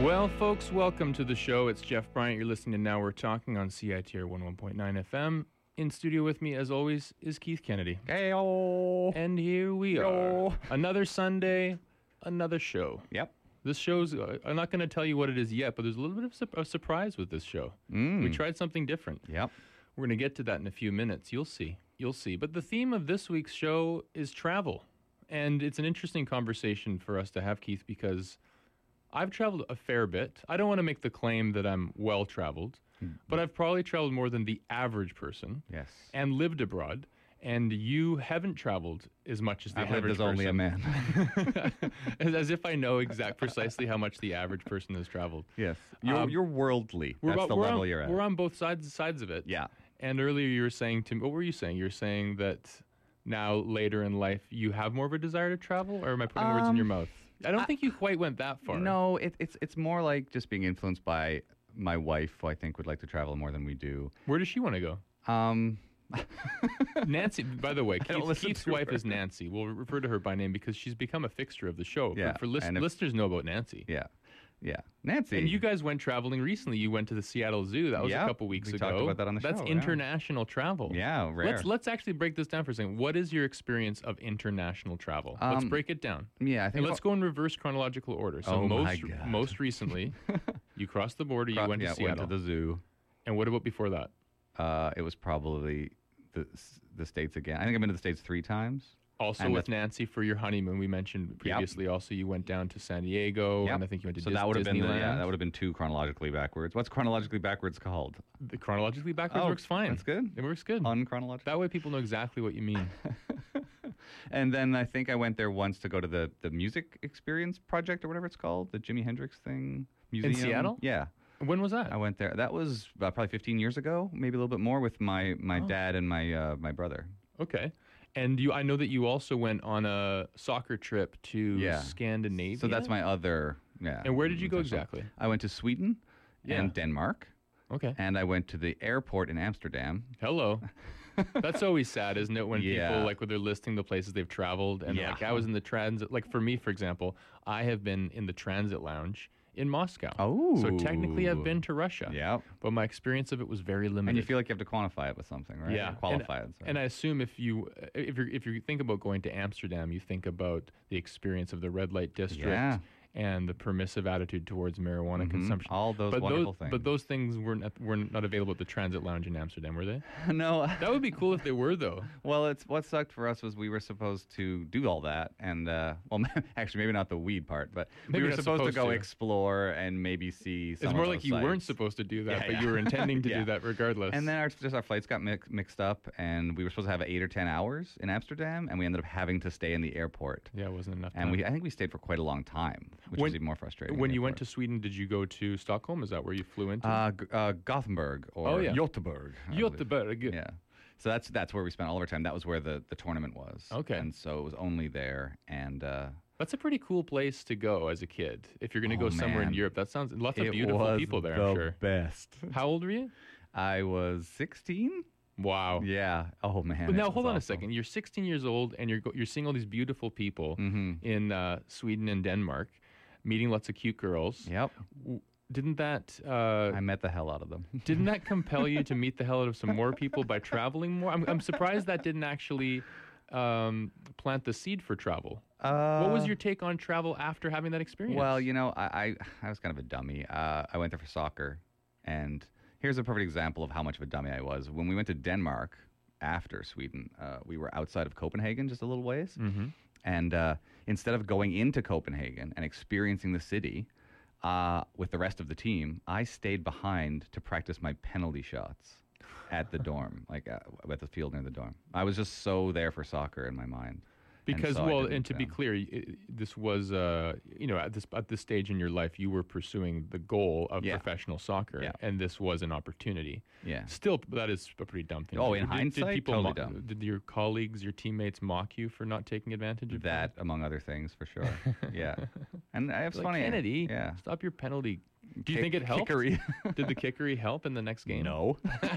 Well, folks, welcome to the show. It's Jeff Bryant. You're listening to Now We're Talking on CITR 101.9 FM. In studio with me, as always, is Keith Kennedy. Heyo. And here we are. Another Sunday, another show. Yep. This show's, I'm not going to tell you what it is yet, but there's a little bit of a surprise with this show. We tried something different. Yep. We're going to get to that in a few minutes. You'll see. You'll see. But the theme of this week's show is travel. And it's an interesting conversation for us to have, Keith, because I've traveled a fair bit. I don't want to make the claim that I'm well-traveled, but I've probably traveled more than the average person. Yes. And lived abroad. And you haven't traveled as much as the average person. I've lived as only a man. as if I know precisely how much the average person has traveled. Yes. You're worldly. That's the level you're at. We're on both sides of it. Yeah. And earlier you were saying to me, what were you saying? You were saying that now, later in life, you have more of a desire to travel? Or am I putting words in your mouth? I don't think you quite went that far. No, it's more like just being influenced by my wife, who I think would like to travel more than we do. Where does she want to go? Nancy, by the way, Keith's wife is Nancy. We'll refer to her by name because she's become a fixture of the show. Yeah, For listeners know about Nancy. Yeah. Yeah. Nancy. And you guys went traveling recently. You went to the Seattle Zoo. That was a couple weeks ago. We talked about that on the show. That's international travel. Yeah, rare. Let's actually break this down for a second. What is your experience of international travel? Let's break it down. Yeah, I think. And let's go in reverse chronological order. So most recently, you crossed the border. You went to Seattle. Went to the zoo. And what about before that? It was probably the States again. I think I've been to the States 3 times. Also with Nancy for your honeymoon, we mentioned previously. Yep. Also, you went down to San Diego, and I think you went to Disneyland. So that would have been that would have been 2 chronologically backwards. What's chronologically backwards called? The chronologically backwards works fine. That's good. It works good. Unchronological. That way, people know exactly what you mean. And then I think I went there once to go to the Music Experience Project or whatever it's called, the Jimi Hendrix thing museum in Seattle. Yeah. When was that? I went there. That was probably 15 years ago, maybe a little bit more, with my dad and my brother. Okay. And I know that you also went on a soccer trip to Scandinavia. So that's my other, And where did you go exactly? I went to Sweden and Denmark. Okay. And I went to the airport in Amsterdam. Hello. That's always sad, isn't it? When people, when they're listing the places they've traveled. And I was in the transit. Like for me, for example, I have been in the transit lounge in Moscow. Oh. So technically I've been to Russia. Yeah. But my experience of it was very limited. And you feel like you have to quantify it with something, right? Yeah. Qualify it. Sorry. And I assume if you think about going to Amsterdam, you think about the experience of the red light district and the permissive attitude towards marijuana consumption. All those wonderful things. But those things were not available at the transit lounge in Amsterdam, were they? No. That would be cool if they were, though. Well, what sucked for us was we were supposed to do all that. And, actually, maybe not the weed part, but we were supposed to go explore and maybe see some It's more of like those you sites. weren't supposed to do that, but you were intending to do that regardless. And then our flights got mixed up, and we were supposed to have 8 or 10 hours in Amsterdam, and we ended up having to stay in the airport. Yeah, it wasn't enough time. And I think we stayed for quite a long time, which was even more frustrating. When you went to Sweden, did you go to Stockholm? Is that where you flew into? Gothenburg or Göteborg. Göteborg. Yeah. So that's where we spent all of our time. That was where the tournament was. Okay. And so it was only there. And that's a pretty cool place to go as a kid. If you're going to go somewhere in Europe, that sounds lots of beautiful people there, I'm sure. Best. How old were you? I was 16. Wow. Yeah. Oh man. But now hold on a second. You're 16 years old and you're seeing all these beautiful people in Sweden and Denmark, meeting lots of cute girls. Yep. Didn't that... I met the hell out of them. Didn't that compel you to meet the hell out of some more people by traveling more? I'm surprised that didn't actually plant the seed for travel. What was your take on travel after having that experience? Well, I was kind of a dummy. I went there for soccer. And here's a perfect example of how much of a dummy I was. When we went to Denmark after Sweden, we were outside of Copenhagen just a little ways. Mm-hmm. And instead of going into Copenhagen and experiencing the city with the rest of the team, I stayed behind to practice my penalty shots at the dorm, at the field near the dorm. I was just so there for soccer in my mind. Because, and to be clear, this was, at this stage in your life, you were pursuing the goal of professional soccer, and this was an opportunity. Yeah. Still, that is a pretty dumb thing. Oh, in hindsight, totally dumb. Did your colleagues, your teammates mock you for not taking advantage of that? Among other things, for sure. Yeah. And it's like, funny. Kennedy, stop your penalty. Do you think it helped? Kickery. Did the kickery help in the next game? No.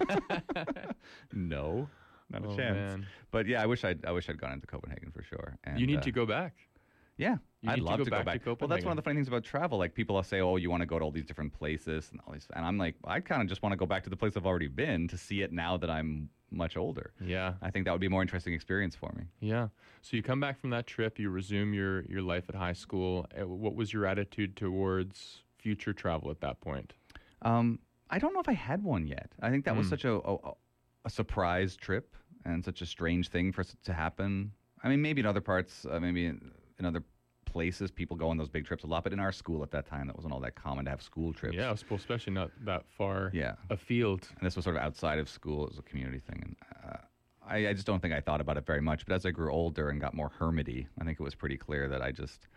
No. Not a chance. Man. But yeah, I wish I'd gone into Copenhagen for sure. And, you need to go back. Yeah, You I'd need love to to go go back to back. Well, that's one of Copenhagen. the funny things about travel. Like people say, "Oh, you want to go to all these different places and all these," and I'm like, I kind of just want to go back to the place I've already been to see it now that I'm much older. Yeah. I think that would be a more interesting experience for me. Yeah. So you come back from that trip, you resume your life at high school. What was your attitude towards future travel at that point? I don't know if I had one yet. I think that was such a surprise trip and such a strange thing for it to happen. I mean, maybe in other parts, maybe in other places, people go on those big trips a lot. But in our school at that time, that wasn't all that common to have school trips. Yeah, especially not that far Yeah. afield. And this was sort of outside of school. It was a community thing. And I just don't think I thought about it very much. But as I grew older and got more hermity, I think it was pretty clear that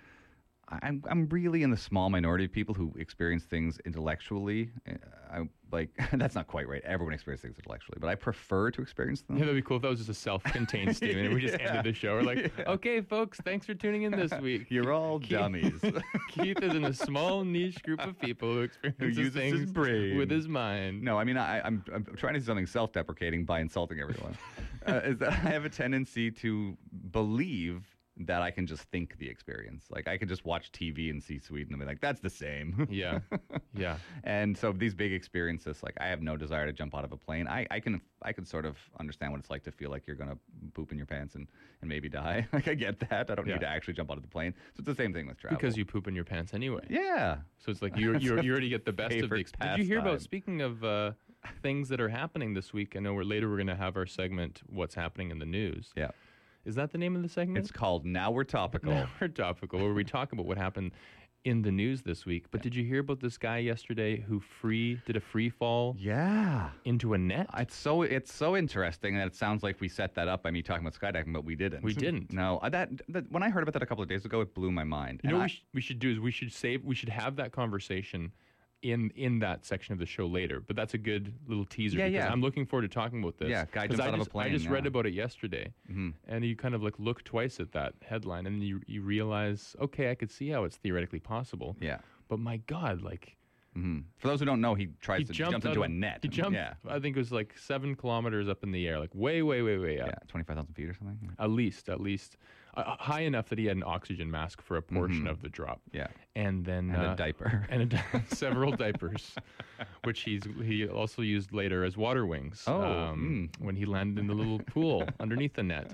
I'm really in the small minority of people who experience things intellectually. That's not quite right. Everyone experiences things intellectually, but I prefer to experience them. Yeah, that'd be cool if that was just a self-contained statement and we just ended the show. We're like, okay, folks, thanks for tuning in this week. You're all dummies. Keith is in a small niche group of people who experiences uses things his brain. with his mind. No, I mean I'm trying to do something self-deprecating by insulting everyone. Is that I have a tendency to believe that I can just think the experience. Like I can just watch TV and see Sweden and be like, that's the same. Yeah. Yeah. And so these big experiences, like I have no desire to jump out of a plane. I can sort of understand what it's like to feel like you're gonna poop in your pants and maybe die. Like I get that. I don't need to actually jump out of the plane. So it's the same thing with travel. Because you poop in your pants anyway. Yeah. So it's like you already get the best of the favorite experience. Did you hear about, pastime. speaking of things that are happening this week, I know we're going to have our segment, What's Happening in the News. Yeah. Is that the name of the segment? It's called Now We're Topical. Now We're Topical, where we talk about what happened in the news this week. But did you hear about this guy yesterday who did a free fall Yeah. into a net? It's so interesting that it sounds like we set that up by me talking about skydiving, but we didn't. We didn't. No, that when I heard about that a couple of days ago, it blew my mind. You know what we should do is we should have that conversation in that section of the show later. But that's a good little teaser because I'm looking forward to talking about this. Yeah, guy jumps out of a plane. I just read about it yesterday, and you kind of like look twice at that headline, and you realize, okay, I could see how it's theoretically possible. Yeah. But my God, like. For those who don't know, he jumps into a net. He jumped, I think it was like 7 kilometers up in the air, like way up. Yeah, 25,000 feet or something. At least. High enough that he had an oxygen mask for a portion of the drop. Yeah. And then a diaper. And several diapers, which he also used later as water wings when he landed in the little pool underneath the net.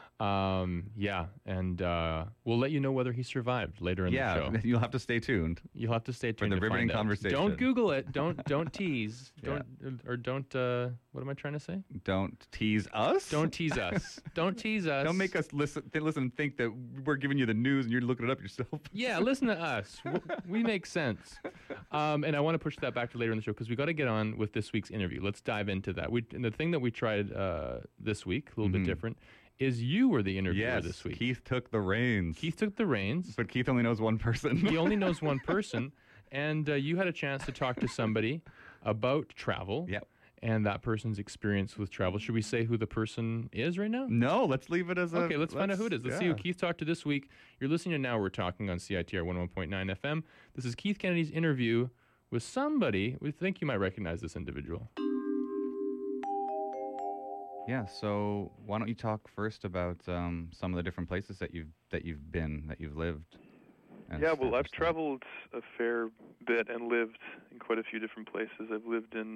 And we'll let you know whether he survived later in the show. Yeah, you'll have to stay tuned. You'll have to stay tuned for the to riveting find out. conversation. Don't Google it. Don't tease. Yeah. Don't. What am I trying to say? Don't tease us. Don't tease us. Don't tease us. Don't make us listen and think that we're giving you the news and you're looking it up yourself. Yeah, listen to us. We make sense. And I want to push that back to later in the show because we got to get on with this week's interview. Let's dive into that. And the thing that we tried this week, a little bit different, is you were the interviewer this week. Keith took the reins. But Keith only knows one person. He only knows one person. And you had a chance to talk to somebody about travel. Yep. And that person's experience with travel. Should we say who the person is right now? No, let's leave it as Okay, let's find out who it is. Let's see who Keith talked to this week. You're listening to Now We're Talking on CITR 101.9 FM. This is Keith Kennedy's interview with somebody. We think you might recognize this individual. Yeah, so why don't you talk first about some of the different places that you've lived? Yeah, well, I've traveled a fair bit and lived in quite a few different places. I've lived in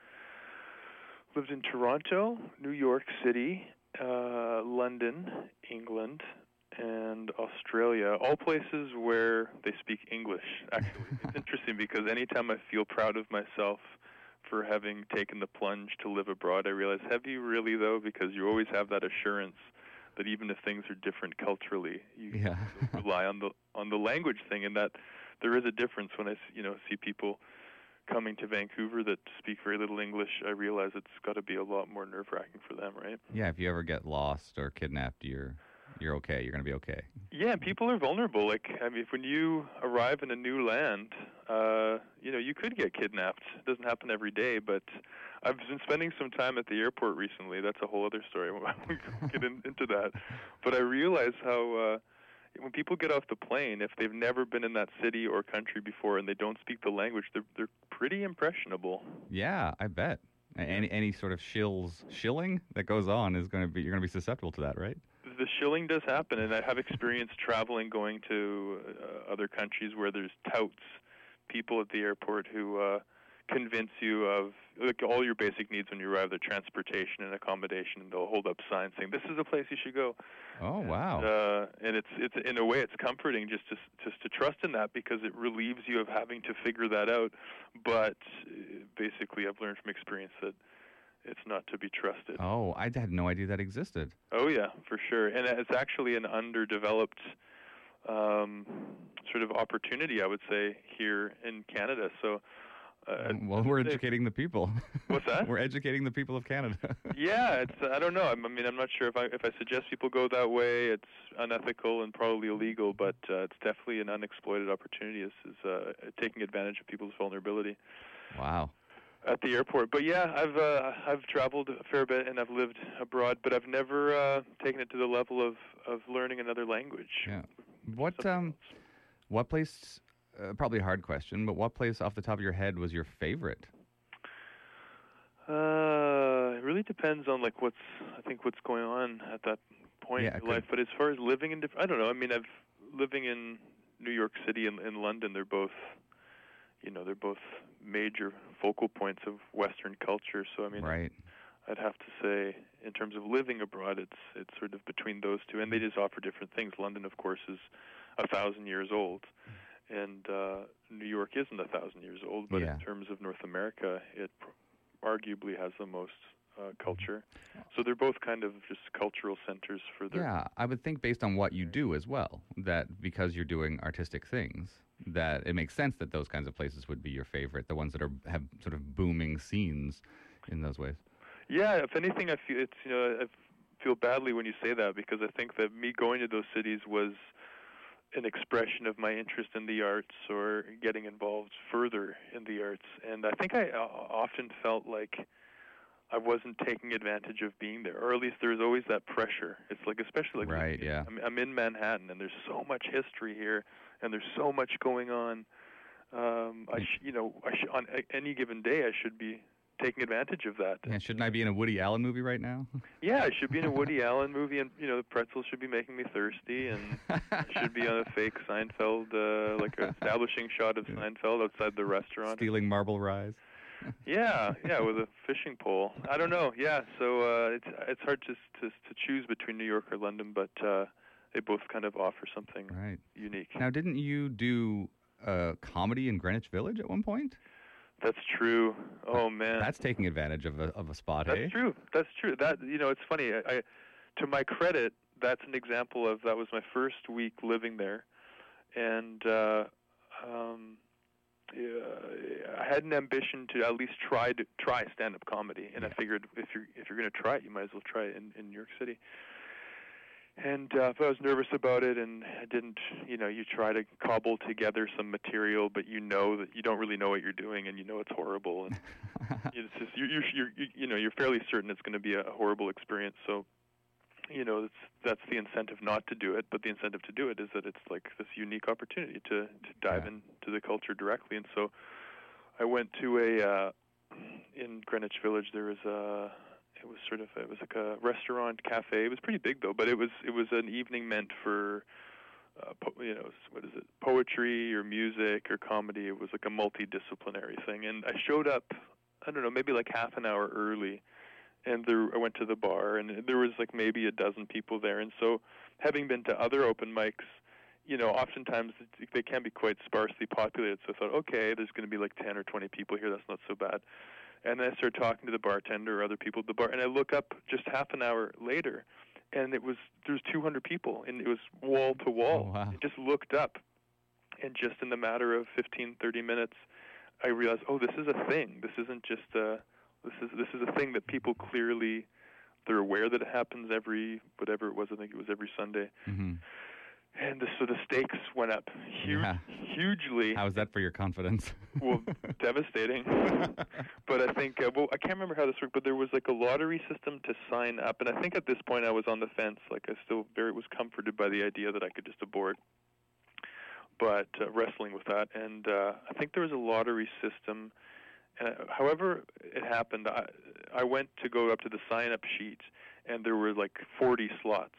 Toronto, New York City, London, England, and Australia, all places where they speak English, actually. It's interesting because anytime I feel proud of myself for having taken the plunge to live abroad, I realize, have you really, though? Because you always have that assurance that even if things are different culturally, you can still rely on the language thing, and that there is a difference when I see people coming to Vancouver that speak very little English. I realize it's got to be a lot more nerve-wracking for them, right? Yeah, if you ever get lost or kidnapped, you're okay. You're going to be okay. Yeah, people are vulnerable. Like, I mean, when you arrive in a new land, you could get kidnapped. It doesn't happen every day, but I've been spending some time at the airport recently. That's a whole other story. I won't get into that. But I realize how when people get off the plane, if they've never been in that city or country before and they don't speak the language, they're pretty impressionable. Yeah, I bet. Any sort of shilling that goes on you're going to be susceptible to that, right? the shilling does happen, and I have experience traveling, going to other countries where there's touts, people at the airport who convince you of like all your basic needs when you arrive, the transportation and accommodation, and they'll hold up signs saying this is the place you should go. Oh, wow. And it's in a way it's comforting just to trust in that, because it relieves you of having to figure that out. But basically, I've learned from experience that it's not to be trusted. Oh, I had no idea that existed. Oh yeah, for sure. And it's actually an underdeveloped sort of opportunity, I would say, here in Canada. So. Well, we're educating the people. What's that? We're educating the people of Canada. Yeah, it's. I don't know. I mean, I'm not sure if I suggest people go that way. It's unethical and probably illegal, but it's definitely an unexploited opportunity. Is taking advantage of people's vulnerability. Wow. At the airport, but yeah, I've traveled a fair bit and I've lived abroad, but I've never taken it to the level of learning another language. Yeah. What place? Probably a hard question, but what place off the top of your head was your favorite? It really depends on like what's going on at that point in life. But as far as living in I don't know. I mean, living in New York City and in London. They're both major focal points of Western culture. So I mean, right. I'd have to say, in terms of living abroad, it's sort of between those two, and they just offer different things. London, of course, is 1,000 years old. And New York isn't 1,000 years old, but in terms of North America, it arguably has the most culture. So they're both kind of just cultural centers for their... Yeah, I would think based on what you do as well, that because you're doing artistic things, that it makes sense that those kinds of places would be your favorite, the ones that have sort of booming scenes in those ways. Yeah, if anything, I feel badly when you say that, because I think that me going to those cities was an expression of my interest in the arts or getting involved further in the arts. And I think I often felt like I wasn't taking advantage of being there, or at least there's always that pressure. It's like, especially like, right, yeah. I'm in Manhattan and there's so much history here and there's so much going on. On any given day I should be taking advantage of that. Yeah, shouldn't I be in a Woody Allen movie right now? Yeah, I should be in a Woody Allen movie, and the pretzels should be making me thirsty, and I should be on a fake Seinfeld, like an establishing shot of Seinfeld outside the restaurant. Stealing marble rise. Yeah, with a fishing pole. I don't know. Yeah, so it's hard to choose between New York or London, but they both kind of offer something unique. Now, didn't you do comedy in Greenwich Village at one point? That's true. Oh man, that's taking advantage of a spot. That's true. That's true. That it's funny. I to my credit, that's an example of that was my first week living there, and I had an ambition to at least try stand-up comedy, and I figured if you're going to try it, you might as well try it in New York City. And I was nervous about it, and I didn't, you try to cobble together some material, but that you don't really know what you're doing, and it's horrible, and it's just you're fairly certain it's going to be a horrible experience. So, that's the incentive not to do it, but the incentive to do it is that it's like this unique opportunity to dive into the culture directly. And so, I went to in Greenwich Village. There was it was like a restaurant cafe. It was pretty big though, but it was an evening meant for poetry or music or comedy. It was like a multidisciplinary thing, and I showed up, I don't know, maybe like half an hour early, and I went to the bar, and there was like maybe a dozen people there. And so, having been to other open mics, oftentimes they can be quite sparsely populated. So I thought, okay, there's going to be like 10 or 20 people here. That's not so bad. And then I started talking to the bartender or other people at the bar, and I look up just half an hour later, and there's 200 people, and it was wall to wall. Oh, wow. I just looked up, and just in the matter of 15, 30 minutes, I realized, oh, this is a thing. This isn't just this is a thing that people clearly, they're aware that it happens every, whatever it was, I think it was every Sunday. Mm-hmm. And so the stakes went up hugely. How was that for your confidence? Well, devastating. But I think, I can't remember how this worked, but there was like a lottery system to sign up. And I think at this point I was on the fence. Like I still was comforted by the idea that I could just abort. But wrestling with that. And I think there was a lottery system. However it happened, I went to go up to the sign-up sheet, and there were like 40 slots.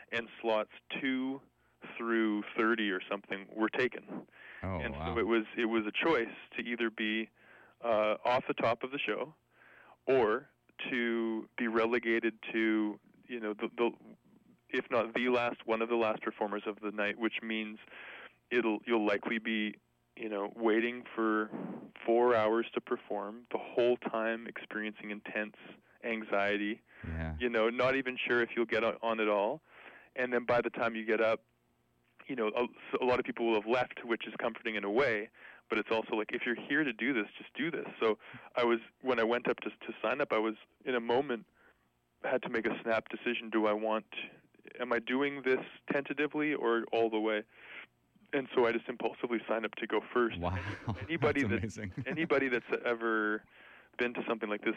and slots 2 through 30 or something were taken. Oh, And wow. so it was a choice to either be off the top of the show, or to be relegated to, you know, the if not the last, one of the last performers of the night, which means you'll likely be, you know, waiting for 4 hours to perform, the whole time experiencing intense anxiety, Yeah. you know, not even sure if you'll get on at all. And then by the time you get up, you know, a lot of people will have left, which is comforting in a way, but it's also like, if you're here to do this, just do this. So when I went up to sign up, I was in a moment, had to make a snap decision. Am I doing this tentatively or all the way? And so I just impulsively signed up to go first. Wow. Anybody That's amazing. Anybody that's ever been to something like this,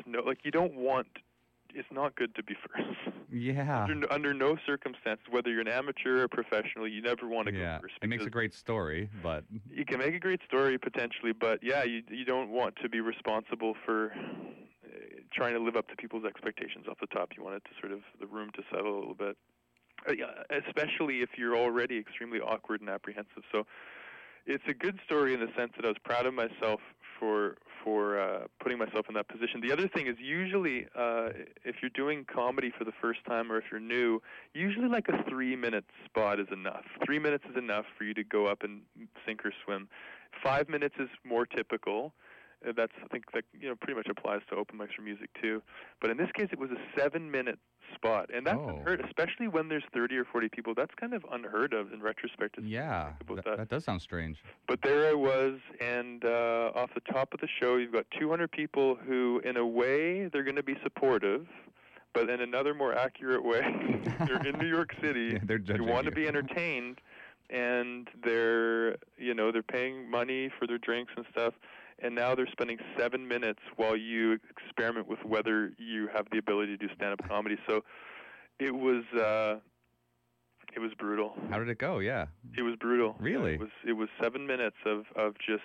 it's not good to be first. Yeah. Under no circumstances, whether you're an amateur or professional, you never want to go first. It makes a great story, but you can make a great story potentially, but yeah, you don't want to be responsible for trying to live up to people's expectations off the top. You want it to sort of the room to settle a little bit. Especially if you're already extremely awkward and apprehensive. So it's a good story in the sense that I was proud of myself for putting myself in that position. The other thing is, usually if you're doing comedy for the first time, or if you're new, usually like a 3-minute spot is enough. 3 minutes is enough for you to go up and sink or swim. 5 minutes is more typical. I think that, you know, pretty much applies to open mics for music too. But in this case, it was a 7-minute spot, and that's unheard, especially when there's 30 or 40 people. That's kind of unheard of in retrospect. Yeah, that does sound strange. But there I was, and off the top of the show, you've got 200 people who, in a way, they're going to be supportive, but in another more accurate way, they're in New York City. Yeah, they're judging you want you. to be entertained, and they're paying money for their drinks and stuff. And now they're spending 7 minutes while you experiment with whether you have the ability to do stand-up comedy. So it was brutal. How did it go? Yeah. It was brutal. Really? It was 7 minutes of just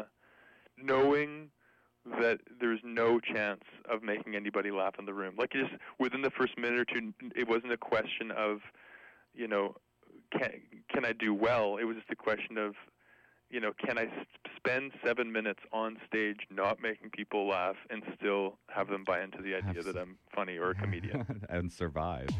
knowing that there's no chance of making anybody laugh in the room. Like, just within the first minute or two, it wasn't a question of, you know, can I do well? It was just a question of, you know, can I spend 7 minutes on stage not making people laugh and still have them buy into the idea that I'm funny or a comedian? And survive.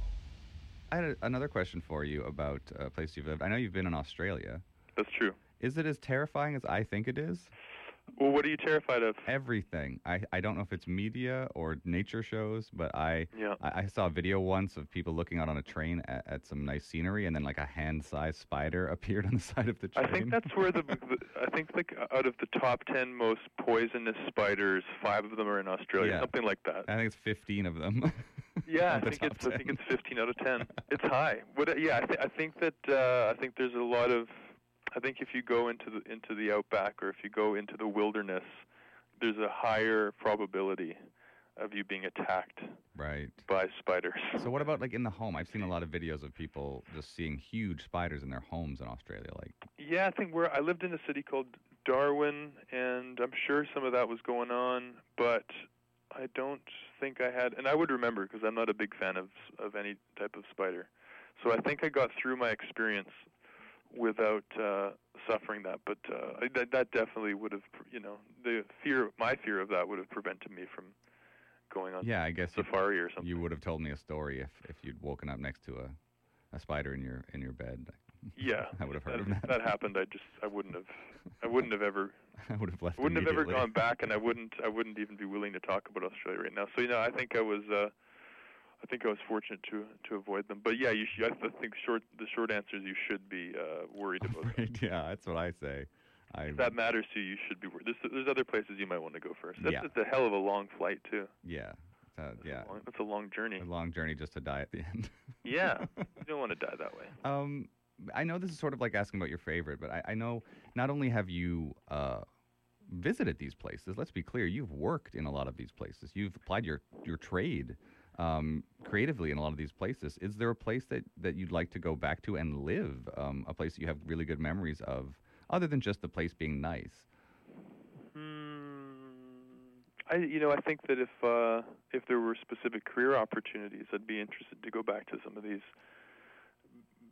I had another question for you about a place you've lived. I know you've been in Australia. That's true. Is it as terrifying as I think it is? Well, what are you terrified of? Everything. I don't know if it's media or nature shows, but I saw a video once of people looking out on a train at some nice scenery, and then like a hand-sized spider appeared on the side of the train. I think that's where I think like out of the top 10 most poisonous spiders, 5 of them are in Australia, something like that. I think it's 15 of them. Yeah, I think it's 15 out of 10. It's high. I think there's a lot of. I think if you go into the outback, or if you go into the wilderness, there's a higher probability of you being attacked by spiders. So what about like in the home? I've seen a lot of videos of people just seeing huge spiders in their homes in Australia. Yeah, I think I lived in a city called Darwin, and I'm sure some of that was going on, but I don't think I had, and I would remember because I'm not a big fan of any type of spider. So I think I got through my experience without suffering that, but that definitely would have, you know, my fear of that would have prevented me from going on I guess safari or something. You would have told me a story if you'd woken up next to a spider in your bed. Yeah, I would have heard of that. That happened. I wouldn't have ever. I would have left. Wouldn't have ever gone back, and I wouldn't even be willing to talk about Australia right now. So I think I was fortunate to avoid them. But yeah, I think the short answer is you should be worried about them. Yeah, that's what I say. If that matters to you, you should be worried. There's other places you might want to go first. It's a hell of a long flight too. Yeah. It's a long journey. A long journey just to die at the end. Yeah, you don't want to die that way. I know this is sort of like asking about your favorite, but I know not only have you visited these places, let's be clear, you've worked in a lot of these places. You've applied your trade creatively in a lot of these places. Is there a place that you'd like to go back to and live, a place that you have really good memories of, other than just the place being nice? I think that if there were specific career opportunities, I'd be interested to go back to some of these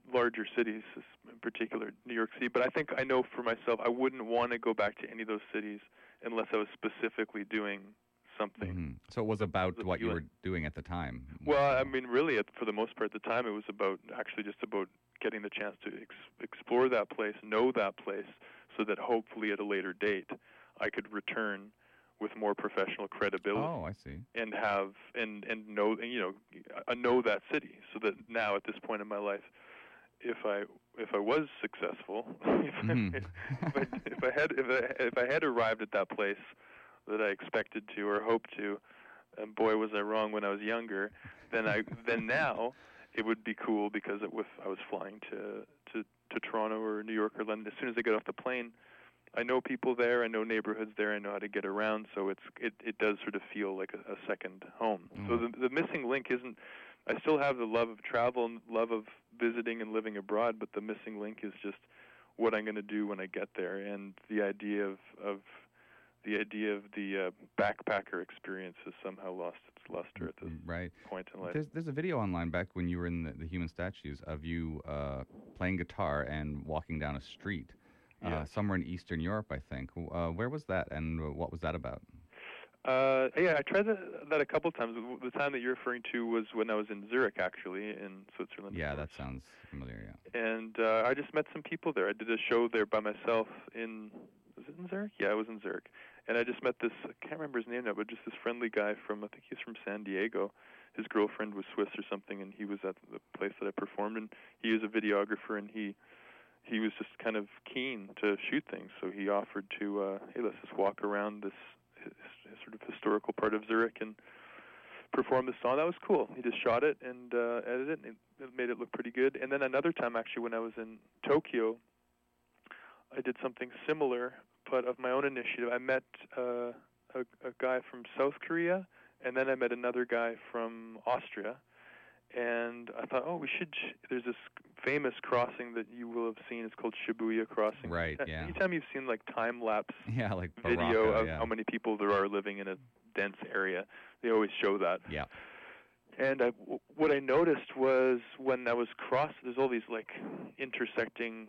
larger cities, in particular New York City. But I think I know for myself, I wouldn't want to go back to any of those cities unless I was specifically doing something. Mm-hmm. So it was about what you were doing at the time. Well, I mean, really, for the most part, at the time, it was about just about getting the chance to explore that place, know that place, so that hopefully at a later date I could return with more professional credibility. Oh, I see. And have and know know that city, so that now at this point in my life, if I was successful, if I had arrived at that place that I expected to or hoped to, and boy was I wrong when I was younger, then now it would be cool because if I was flying to Toronto or New York or London, as soon as I get off the plane, I know people there, I know neighborhoods there, I know how to get around, so it does sort of feel like a second home. Mm. So the missing link isn't, I still have the love of travel and love of visiting and living abroad, but the missing link is just what I'm going to do when I get there, and the idea of the backpacker experience has somehow lost its luster at this point in life. There's a video online back when you were in the Human Statues of you playing guitar and walking down a street. Somewhere in Eastern Europe, I think. Where was that, and what was that about? I tried that a couple of times. The time that you're referring to was when I was in Zurich, actually, in Switzerland. Yeah, that sounds familiar, yeah. And I just met some people there. I did a show there by myself was it in Zurich? Yeah, I was in Zurich. And I just met this, I can't remember his name now, but just this friendly guy I think he's from San Diego. His girlfriend was Swiss or something, and he was at the place that I performed, and he is a videographer, and he was just kind of keen to shoot things, so he offered to, hey, let's just walk around this sort of historical part of Zurich and perform the song. That was cool. He just shot it and edited it, and it made it look pretty good. And then another time, actually, when I was in Tokyo, I did something similar, but of my own initiative. I met a guy from South Korea, and then I met another guy from Austria. And I thought, there's this famous crossing that you will have seen. It's called Shibuya Crossing. Right, yeah. Anytime you've seen time-lapse like video Baraka, of how many people there are living in a dense area, they always show that. Yeah. And what I noticed was when I was there's all these intersecting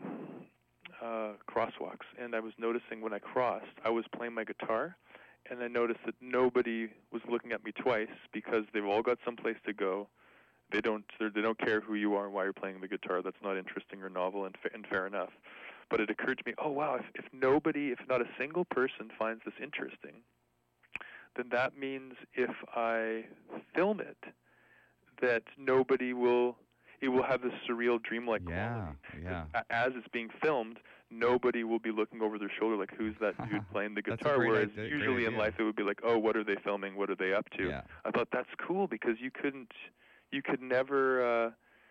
crosswalks, and I was noticing when I crossed, I was playing my guitar, and I noticed that nobody was looking at me twice because they've all got someplace to go. They don't care who you are and why you're playing the guitar. That's not interesting or novel, and fair enough. But it occurred to me, oh wow, if not a single person finds this interesting, then that means if I film it, that nobody will. It will have this surreal, dreamlike quality. Yeah. As it's being filmed, nobody will be looking over their shoulder like, who's that dude playing the guitar? Whereas usually in life it would be like, oh, what are they filming? What are they up to? Yeah. I thought that's cool because you could never,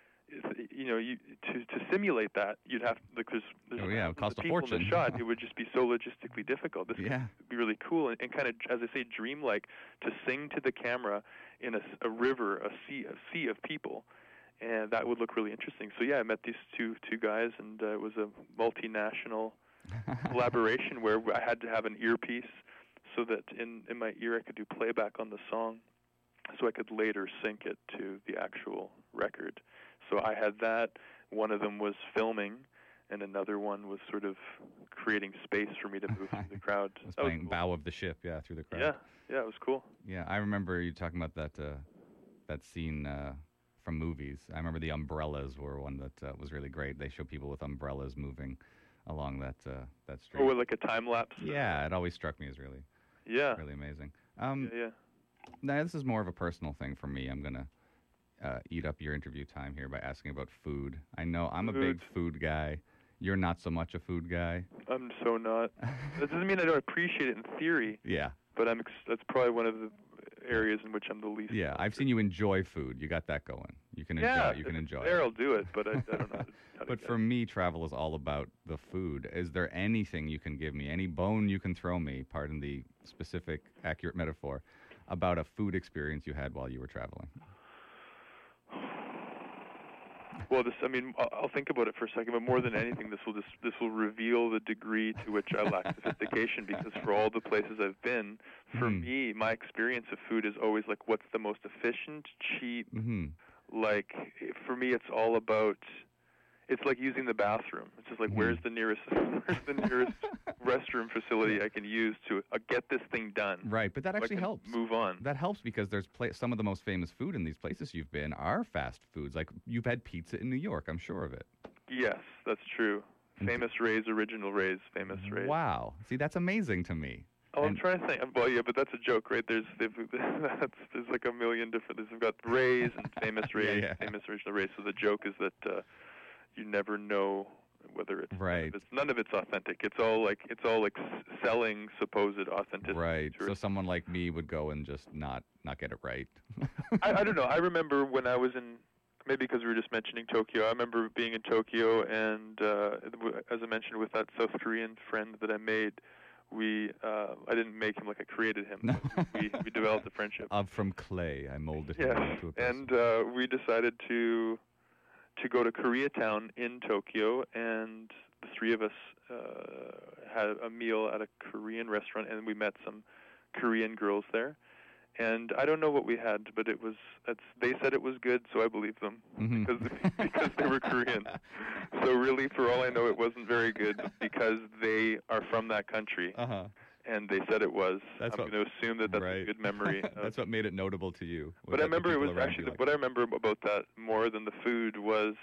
to simulate that, you'd have there's it would cost a people fortune. in the shot. It would just be so logistically difficult. This would be really cool and kind of, as I say, dreamlike, to sing to the camera in a river, a sea of people. And that would look really interesting. So I met these two guys, and it was a multinational collaboration where I had to have an earpiece so that in my ear I could do playback on the song, so I could later sync it to the actual record. So I had that. One of them was filming, and another one was sort of creating space for me to move through the crowd. I was playing bow of the ship, through the crowd. Yeah, it was cool. Yeah, I remember you talking about that scene from movies. I remember the umbrellas were one that was really great. They show people with umbrellas moving along that street. Oh, like a time lapse. Yeah, it always struck me as really amazing. Now this is more of a personal thing for me. I'm gonna eat up your interview time here by asking about food. I know I'm a big food guy. You're not so much a food guy. I'm so not. That doesn't mean I don't appreciate it in theory. Yeah. But that's probably one of the areas in which I'm the least. Yeah, I've seen you enjoy food. You got that going. You can enjoy it. You can enjoy it. I'll do it, but I don't know how to But for me, travel is all about the food. Is there anything you can give me, any bone you can throw me, pardon the specific, accurate metaphor, about a food experience you had while you were traveling? Well, I'll think about it for a second, but more than anything, this will reveal the degree to which I lack sophistication, because for all the places I've been, for me, my experience of food is always like, what's the most efficient, cheap, for me, it's all about it's like using the bathroom. It's just like, where's the nearest restroom facility I can use to get this thing done? Right, but that so actually helps. Move on. That helps because there's some of the most famous food in these places you've been are fast foods. Like you've had pizza in New York, I'm sure of it. Yes, that's true. Famous Ray's, Original Ray's, Famous Ray's. Wow. See, that's amazing to me. Oh, I'm trying to think. Well, yeah, but that's a joke, right? There's like a million different. They've got Ray's and Famous Ray's, Famous Original Ray's. So the joke is that you never know whether it's right. None of it's authentic. It's all like selling supposed authenticity. Right. So someone like me would go and just not get it right. I don't know. I remember when I was in. Maybe because we were just mentioning Tokyo. I remember being in Tokyo, and as I mentioned, with that South Korean friend that I made, I didn't make him like I created him. No. we developed a friendship. From clay, I molded him into a person. And we decided to go to Koreatown in Tokyo, and the three of us had a meal at a Korean restaurant, and we met some Korean girls there. And I don't know what we had, but they said it was good, so I believe them because they were Korean. So really, for all I know, it wasn't very good because they are from that country, and they said it was. I'm going to assume that that's a good memory. That's what made it notable to you. But I remember it was actually what I remember about that more than the food was.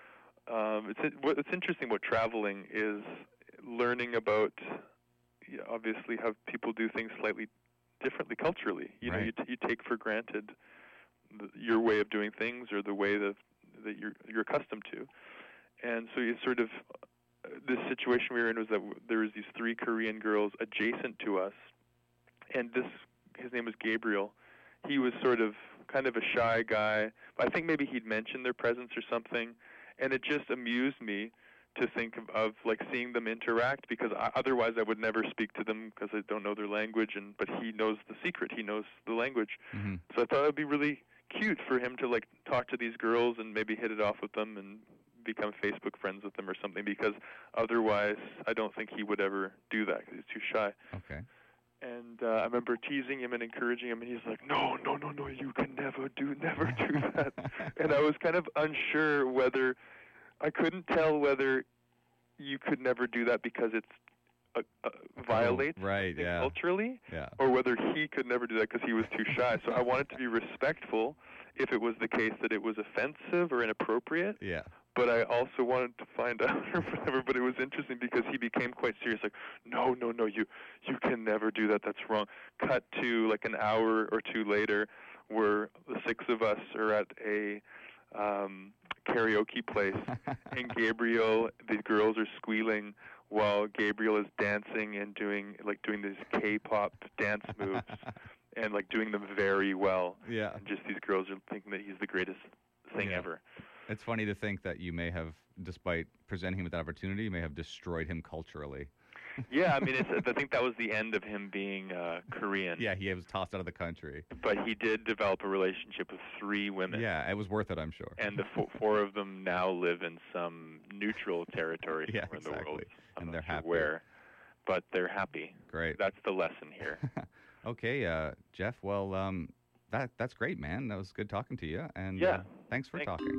It's interesting what traveling is, learning about. Obviously, how people do things slightly differently culturally. You know, you take for granted your way of doing things or the way that you're accustomed to, and so you sort of this situation we were in was that there was these three Korean girls adjacent to us, and his name was Gabriel. He was sort of kind of a shy guy. I think maybe he'd mentioned their presence or something, and it just amused me to think of like seeing them interact, because otherwise I would never speak to them because I don't know their language, but he knows the secret, he knows the language. So I thought it would be really cute for him to like talk to these girls and maybe hit it off with them and become Facebook friends with them or something, because otherwise I don't think he would ever do that because he's too shy. Okay. And I remember teasing him and encouraging him, and he's like, no, you can never do that. And I was kind of unsure whether, I couldn't tell whether you could never do that because it's violates culturally, or whether he could never do that because he was too shy. So I wanted to be respectful if it was the case that it was offensive or inappropriate. Yeah. But I also wanted to find out or whatever. But it was interesting because he became quite serious. Like, no, you can never do that. That's wrong. Cut to like an hour or two later, where the six of us are at a karaoke place, and the girls are squealing while Gabriel is dancing and doing these K-pop dance moves and like doing them very well. Yeah. And just these girls are thinking that he's the greatest thing ever. It's funny to think that you may have, despite presenting him with that opportunity, you may have destroyed him culturally. Yeah, I mean, I think that was the end of him being Korean. Yeah, he was tossed out of the country. But he did develop a relationship with three women. Yeah, it was worth it, I'm sure. And the four of them now live in some neutral territory somewhere in the world. And they're happy. Where, but they're happy. Great. That's the lesson here. Okay, Jeff, well, that's great, man. That was good talking to you. And thanks for talking.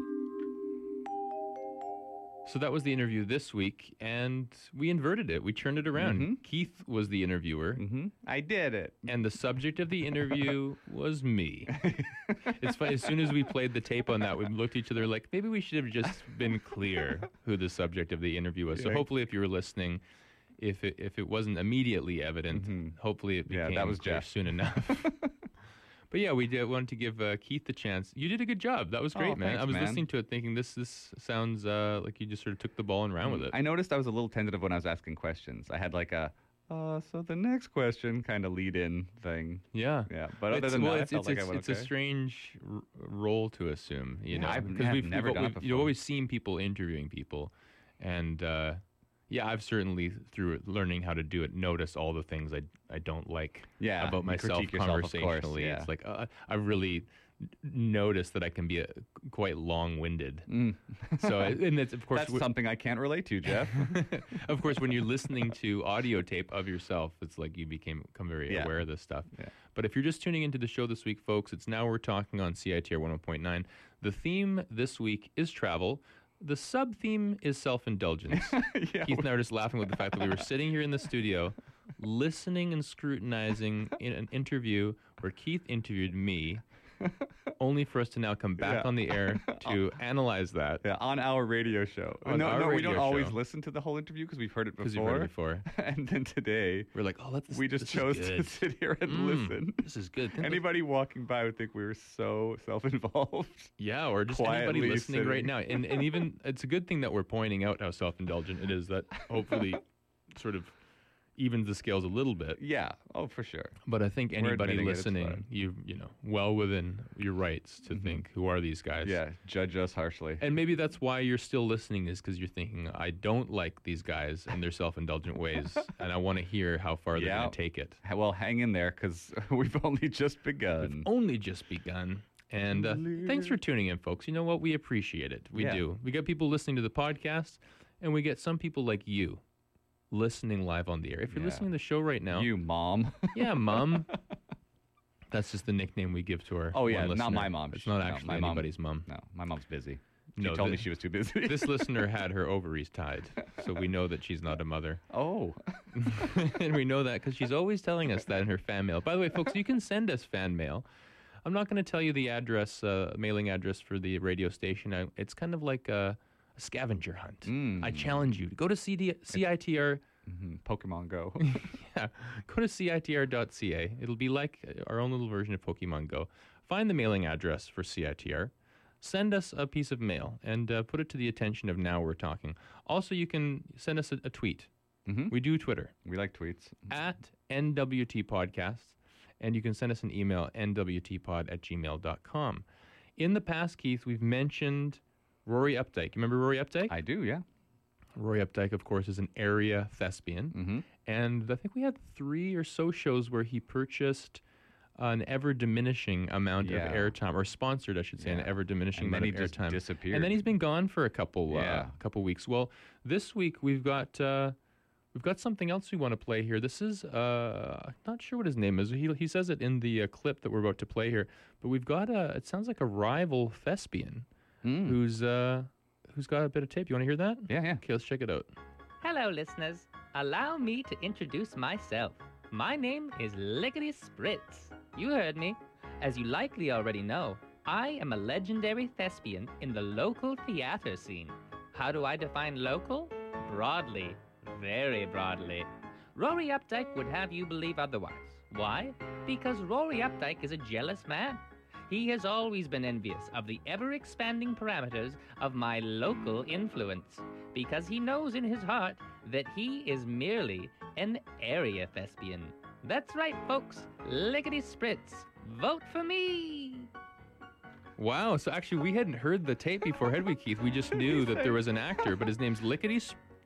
So that was the interview this week, and we inverted it. We turned it around. Keith was the interviewer. I did it. And the subject of the interview was me. It's funny, as soon as we played the tape on that, we looked at each other like, maybe we should have just been clear who the subject of the interview was. So hopefully if you were listening, if it wasn't immediately evident, hopefully it became that was clear Jeff. soon enough. But yeah, we wanted to give Keith the chance. You did a good job. That was great, man. Thanks, I was listening to it thinking this sounds like you just sort of took the ball and ran with it. I noticed I was a little tentative when I was asking questions. I had like a, so the next question kind of lead-in thing. Yeah. Yeah. But other than that, I felt like I went it's a strange role to assume, you know. Because we've never done it before. You've always seen people interviewing people. And I've certainly, through learning how to do it, noticed all the things I don't like about myself conversationally. Yeah. It's like I really noticed that I can be quite long-winded. So, and it's, of course, that's something I can't relate to, Jeff. Of course, when you're listening to audio tape of yourself, it's like you become very aware of this stuff. Yeah. But if you're just tuning into the show this week, folks, it's Now We're Talking on CITR 101.9. The theme this week is travel. The sub theme is self-indulgence. Yeah, Keith and I were just laughing with the fact that we were sitting here in the studio, listening and scrutinizing in an interview where Keith interviewed me, only for us to now come back Yeah. on the air to analyze that. yeah, on our radio show. On no, our we radio don't always show. listen to the whole interview because we've heard it Because before. you've heard it before. And then today, We're like, oh, we just chose to sit here and listen. This is good. Think of- Anybody walking by would think we were so self-involved. Yeah, or just quietly anybody listening right sitting. now. And even, it's a good thing that we're pointing out how self-indulgent it is, that hopefully sort of evens the scales a little bit. Yeah, oh, for sure. But I think We're anybody admitting it, it's listening, fine. you know, well within your rights to think, who are these guys? Yeah, judge us harshly. And maybe that's why you're still listening, is because you're thinking, I don't like these guys and their self-indulgent ways, and I want to hear how far they're Yeah. going to take it. Well, hang in there because we've only just begun. We've only just begun. And thanks for tuning in, folks. You know what? We appreciate it. We Yeah. do. We get people listening to the podcast, and we get some people like you listening live on the air. If you're Yeah. listening to the show right now, You, Mom. yeah, Mom. That's just the nickname we give to our Oh, yeah, one not listener. my mom. It's not No, actually my mom- anybody's mom. No, my mom's busy. She No, told me thi- she was too busy. This listener had her ovaries tied, so we know that she's not a mother. Oh. And we know that because she's always telling us that in her fan mail. By the way, folks, you can send us fan mail. I'm not going to tell you the address, mailing address for the radio station. It's kind of like a scavenger hunt. I challenge you to go to CITR. Pokemon Go. Yeah, go to CITR.ca. It'll be like our own little version of Pokemon Go. Find the mailing address for CITR. Send us a piece of mail and put it to the attention of Now We're Talking. Also, you can send us a tweet. We do Twitter. We like tweets. At NWT Podcasts. And you can send us an email, nwtpod@gmail.com. In the past, Keith, we've mentioned Rory Updike. You remember Rory Updike? I do, yeah. Rory Updike, of course, is an area thespian. And I think we had 3 or so shows where he purchased an ever-diminishing amount Yeah. of airtime, or sponsored, I should say, an Yeah. ever-diminishing And then amount he of just airtime. disappeared. And then he's been gone for a couple Yeah. weeks. Well, this week we've got something else we want to play here. This is I'm not sure what his name is. He says it in the clip that we're about to play here. But we've got it sounds like a rival thespian who's got a bit of tape. You want to hear that? Yeah. Okay, let's check it out. Hello, listeners. Allow me to introduce myself. My name is Lickety Spritz. You heard me. As you likely already know, I am a legendary thespian in the local theater scene. How do I define local? Broadly. Very broadly. Rory Updike would have you believe otherwise. Why? Because Rory Updike is a jealous man. He has always been envious of the ever-expanding parameters of my local influence, because he knows in his heart that he is merely an area thespian. That's right, folks. Lickety Spritz. Vote for me! Wow, so actually we hadn't heard the tape before, had we, Keith? We just knew that there was an actor, but his name's Lickety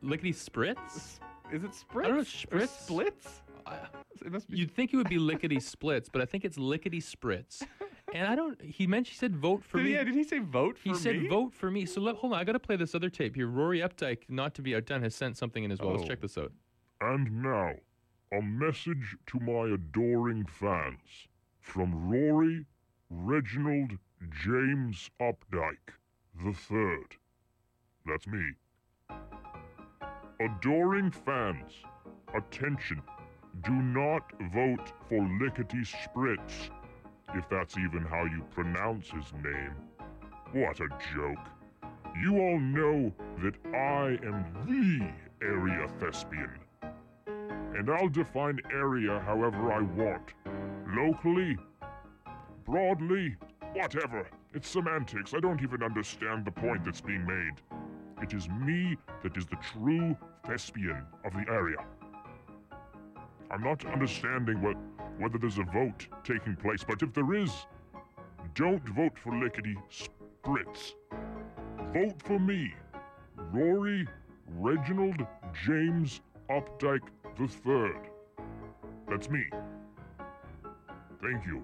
Spritz? Is it Spritz? I don't know, Or Spritz? Splits? It must be. You'd think it would be Lickety Splits, but I think it's Lickety Spritz. And he said vote for me. Yeah, did he say vote for He me? said vote for me. So hold on, I got to play this other tape here. Rory Updike, not to be outdone, has sent something in as well. Let's Oh. check this out. And now, a message to my adoring fans from Rory Reginald James Updike III. That's me. Adoring fans, attention. Do not vote for Lickety Spritz, if that's even how you pronounce his name. What a joke. You all know that I am the area thespian. And I'll define area however I want. Locally, broadly, whatever. It's semantics. I don't even understand the point that's being made. It is me that is the true thespian of the area. I'm not understanding whether there's a vote taking place, but if there is, don't vote for Lickety Spritz. Vote for me, Rory Reginald James Updike III. That's me. Thank you.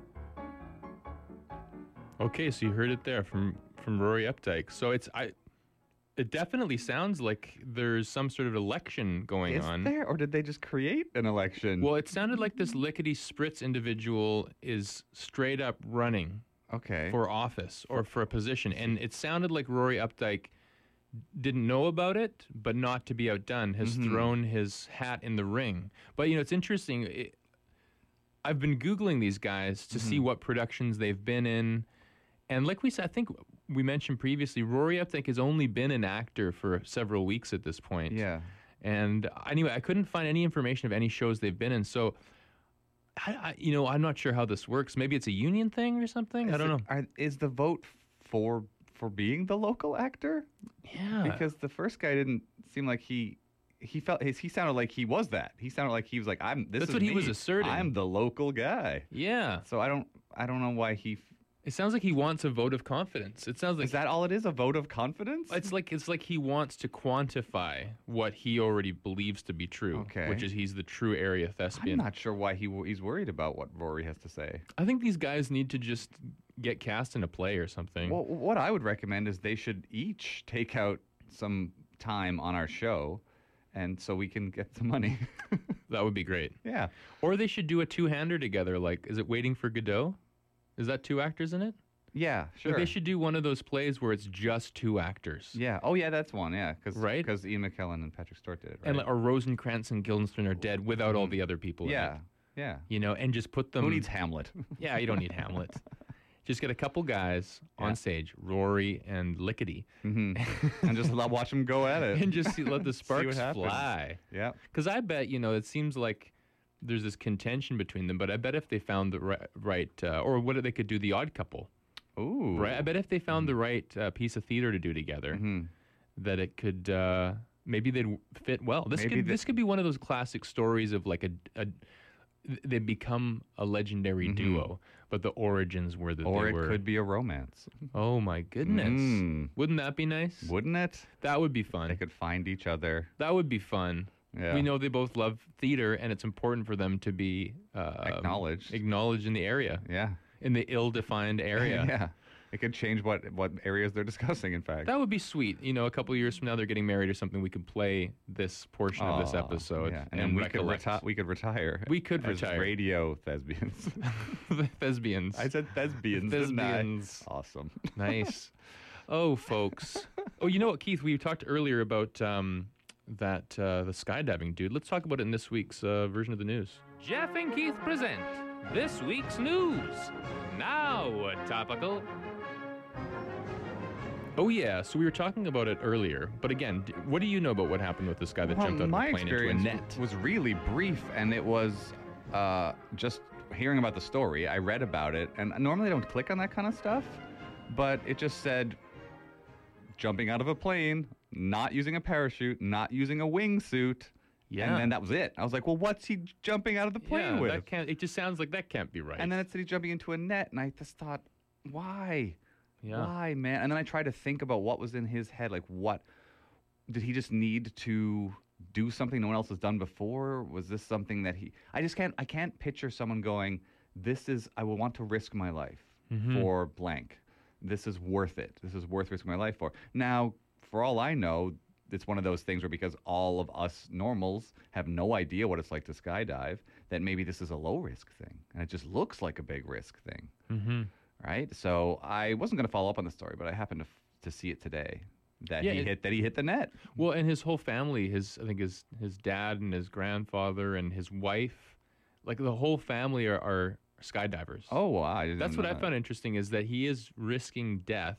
Okay, so you heard it there from Rory Updike. So it definitely sounds like there's some sort of election going Is on. there, or did they just create an election? Well, it sounded like this Lickety Spritz individual is straight up running okay. for office or for a position. And it sounded like Rory Updike didn't know about it, but not to be outdone, has thrown his hat in the ring. But, it's interesting. I've been Googling these guys to see what productions they've been in. And like we said, I think we mentioned previously, Rory, I think, has only been an actor for several weeks at this point. Yeah. And anyway, I couldn't find any information of any shows they've been in. So, I'm not sure how this works. Maybe it's a union thing or something. I don't know. Is the vote for being the local actor? Yeah. Because the first guy didn't seem like he sounded like he was that. He sounded like he was like, That's what he was asserting. I'm the local guy. Yeah. So I don't know why It sounds like he wants a vote of confidence. It sounds like is that all it is? A vote of confidence? it's like he wants to quantify what he already believes to be true, Okay. which is he's the true area thespian. I'm not sure why he's worried about what Rory has to say. I think these guys need to just get cast in a play or something. Well, what I would recommend is they should each take out some time on our show, and so we can get some money. That would be great. Yeah. Or they should do a two-hander together. Like, is it Waiting for Godot? Is that two actors in it? Yeah, sure. Like they should do one of those plays where it's just two actors. Yeah. Oh, yeah, that's one. Yeah, Right? Because Ian McKellen and Patrick Stewart did it. Right? And or Rosencrantz and Guildenstern are dead without all the other people. yeah, In yeah. it. And just put them. Who needs Hamlet? Yeah, you don't need Hamlet. Just get a couple guys on stage, Rory and Lickety, And just watch them go at it. and just let the what sparks happens. fly. Yeah. Because I bet, it seems like there's this contention between them, but I bet if they found the right or what they could do, the Odd Couple. Ooh. Right? I bet if they found the right piece of theater to do together, that it could, maybe they'd fit well. This could be one of those classic stories of like they become a legendary duo, but the origins were that Or they it were. could be a romance. Oh my goodness! Wouldn't that be nice? Wouldn't it? That would be fun. They could find each other. That would be fun. Yeah. We know they both love theater, and it's important for them to be Acknowledged. in the area, Yeah. in the ill-defined area. Yeah. It could change what areas they're discussing, in fact. That would be sweet. A couple of years from now, they're getting married or something. We could play this portion of this episode Yeah. and then we recollect. could retire. We could as retire. radio thespians. The thespians. I said thespians. didn't I? Thespians. Awesome. Nice. Oh, folks. Oh, you know what, Keith? We talked earlier about the skydiving dude. Let's talk about it in this week's version of the news. Jeff and Keith present this week's news. Now topical. Oh, yeah. So we were talking about it earlier. But again, what do you know about what happened with this guy that jumped out of my a plane into a experience net? was really brief, and it was just hearing about the story. I read about it, and normally I don't click on that kind of stuff, but it just said jumping out of a plane, not using a parachute, not using a wingsuit. Yeah. And then that was it. I was like, well, what's he jumping out of the plane with? It just sounds like that can't be right. And then it said he's jumping into a net, and I just thought, why? Yeah. Why, man? And then I tried to think about what was in his head. Like, what did he just need to do something no one else has done before? Was this something that I can't picture someone going, I will want to risk my life for blank. This is worth it. This is worth risking my life for. Now, for all I know, it's one of those things where because all of us normals have no idea what it's like to skydive, that maybe this is a low risk thing. And it just looks like a big risk thing. Mm-hmm. Right? So I wasn't going to follow up on the story, but I happened to see it today that he hit the net. Well, and his whole family, I think his dad and his grandfather and his wife, like the whole family are skydivers. Oh, wow. That's what I found interesting is that he is risking death,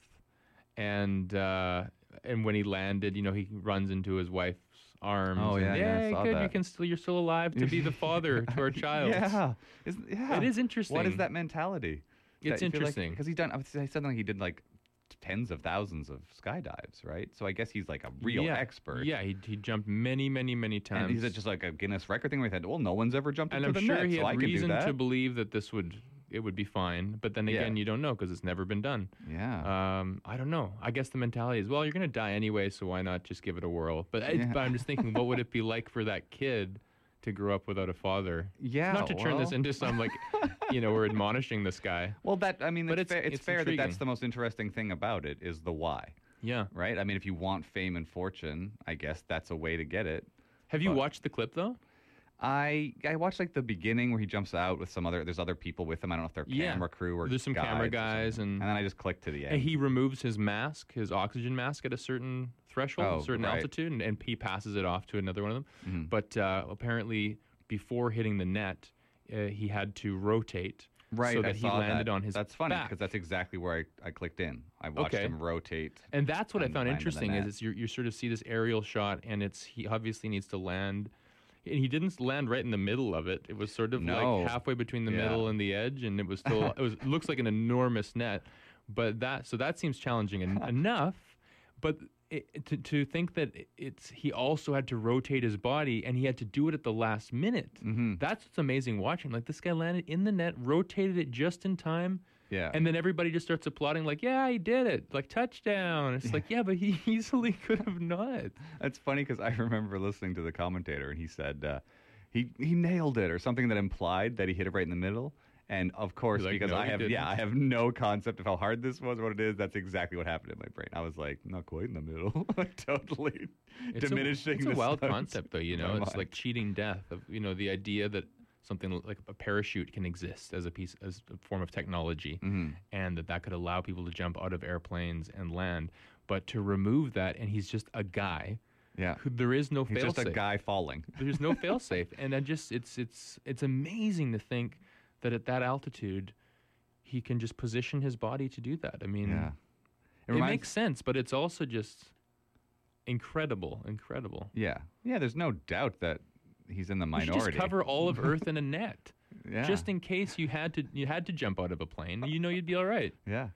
and when he landed, he runs into his wife's arms. Oh, and, yeah, I saw good. that. You're still alive to be the father to our child. Yeah. It is interesting. What is that mentality? It's interesting. Because he said he did like tens of thousands of skydives, right? So I guess he's like a real expert. Yeah, he jumped many, many, many times. And is it just like a Guinness record thing where he said, well, no one's ever jumped and into I'm the sure net, he so I had can do reason that. to believe that it would be fine. But then again, you don't know because it's never been done. Yeah. I don't know. I guess the mentality is, well, you're going to die anyway, so why not just give it a whirl? But I'm just thinking, what would it be like for that kid to grow up without a father? Yeah. Not to turn this into some we're admonishing this guy. Well, it's fair that intriguing. that's the most interesting thing about it is the why. Yeah. Right? I mean, if you want fame and fortune, I guess that's a way to get it. Have you watched the clip though? I watched like the beginning where he jumps out with there's other people with him. I don't know if they're Yeah. camera crew or There's some camera guides or guys something. and then I just clicked to the end. And he removes his mask, his oxygen mask, at a certain threshold, Oh, a certain right. altitude, and he passes it off to another one of them. Mhm. But apparently, before hitting the net, he had to rotate Right, so I that he saw landed that. on his That's funny back. because that's exactly where I clicked in. I watched Okay. him rotate. And that's what I and found land in the interesting net. is it's you sort of see this aerial shot, and he obviously needs to land. And he didn't land right in the middle of it. It was sort of No. like halfway between the Yeah. middle and the edge, and it was still it looks like an enormous net. But that seems challenging enough. But to think that he also had to rotate his body, and he had to do it at the last minute. Mm-hmm. That's what's amazing watching. Like, this guy landed in the net, rotated it just in time. Yeah. And then everybody just starts applauding, like, yeah, he did it. Like, touchdown. It's like, yeah, but he easily could have not. That's funny because I remember listening to the commentator, and he said he nailed it or something that implied that he hit it right in the middle. And of course, You're like, because "No, I he have didn't." I have no concept of how hard this was or what it is. That's exactly what happened in my brain. I was like, not quite in the middle, like totally diminishing. It's a the wild sound concept, though. in my It's mind. like cheating death. The idea that something like a parachute can exist as a form of technology, Mhm. and that could allow people to jump out of airplanes and land. But to remove that, and he's just a guy. Yeah, There is no he's fail just a guy falling. There's no fail safe, and it's amazing to think that at that altitude, he can just position his body to do that. I mean, Yeah, it makes sense, but it's also just incredible. Yeah, there's no doubt that he's in the You minority. should just cover all of Earth in a net, yeah. just in case you had to jump out of a plane. You'd be all right. Yeah.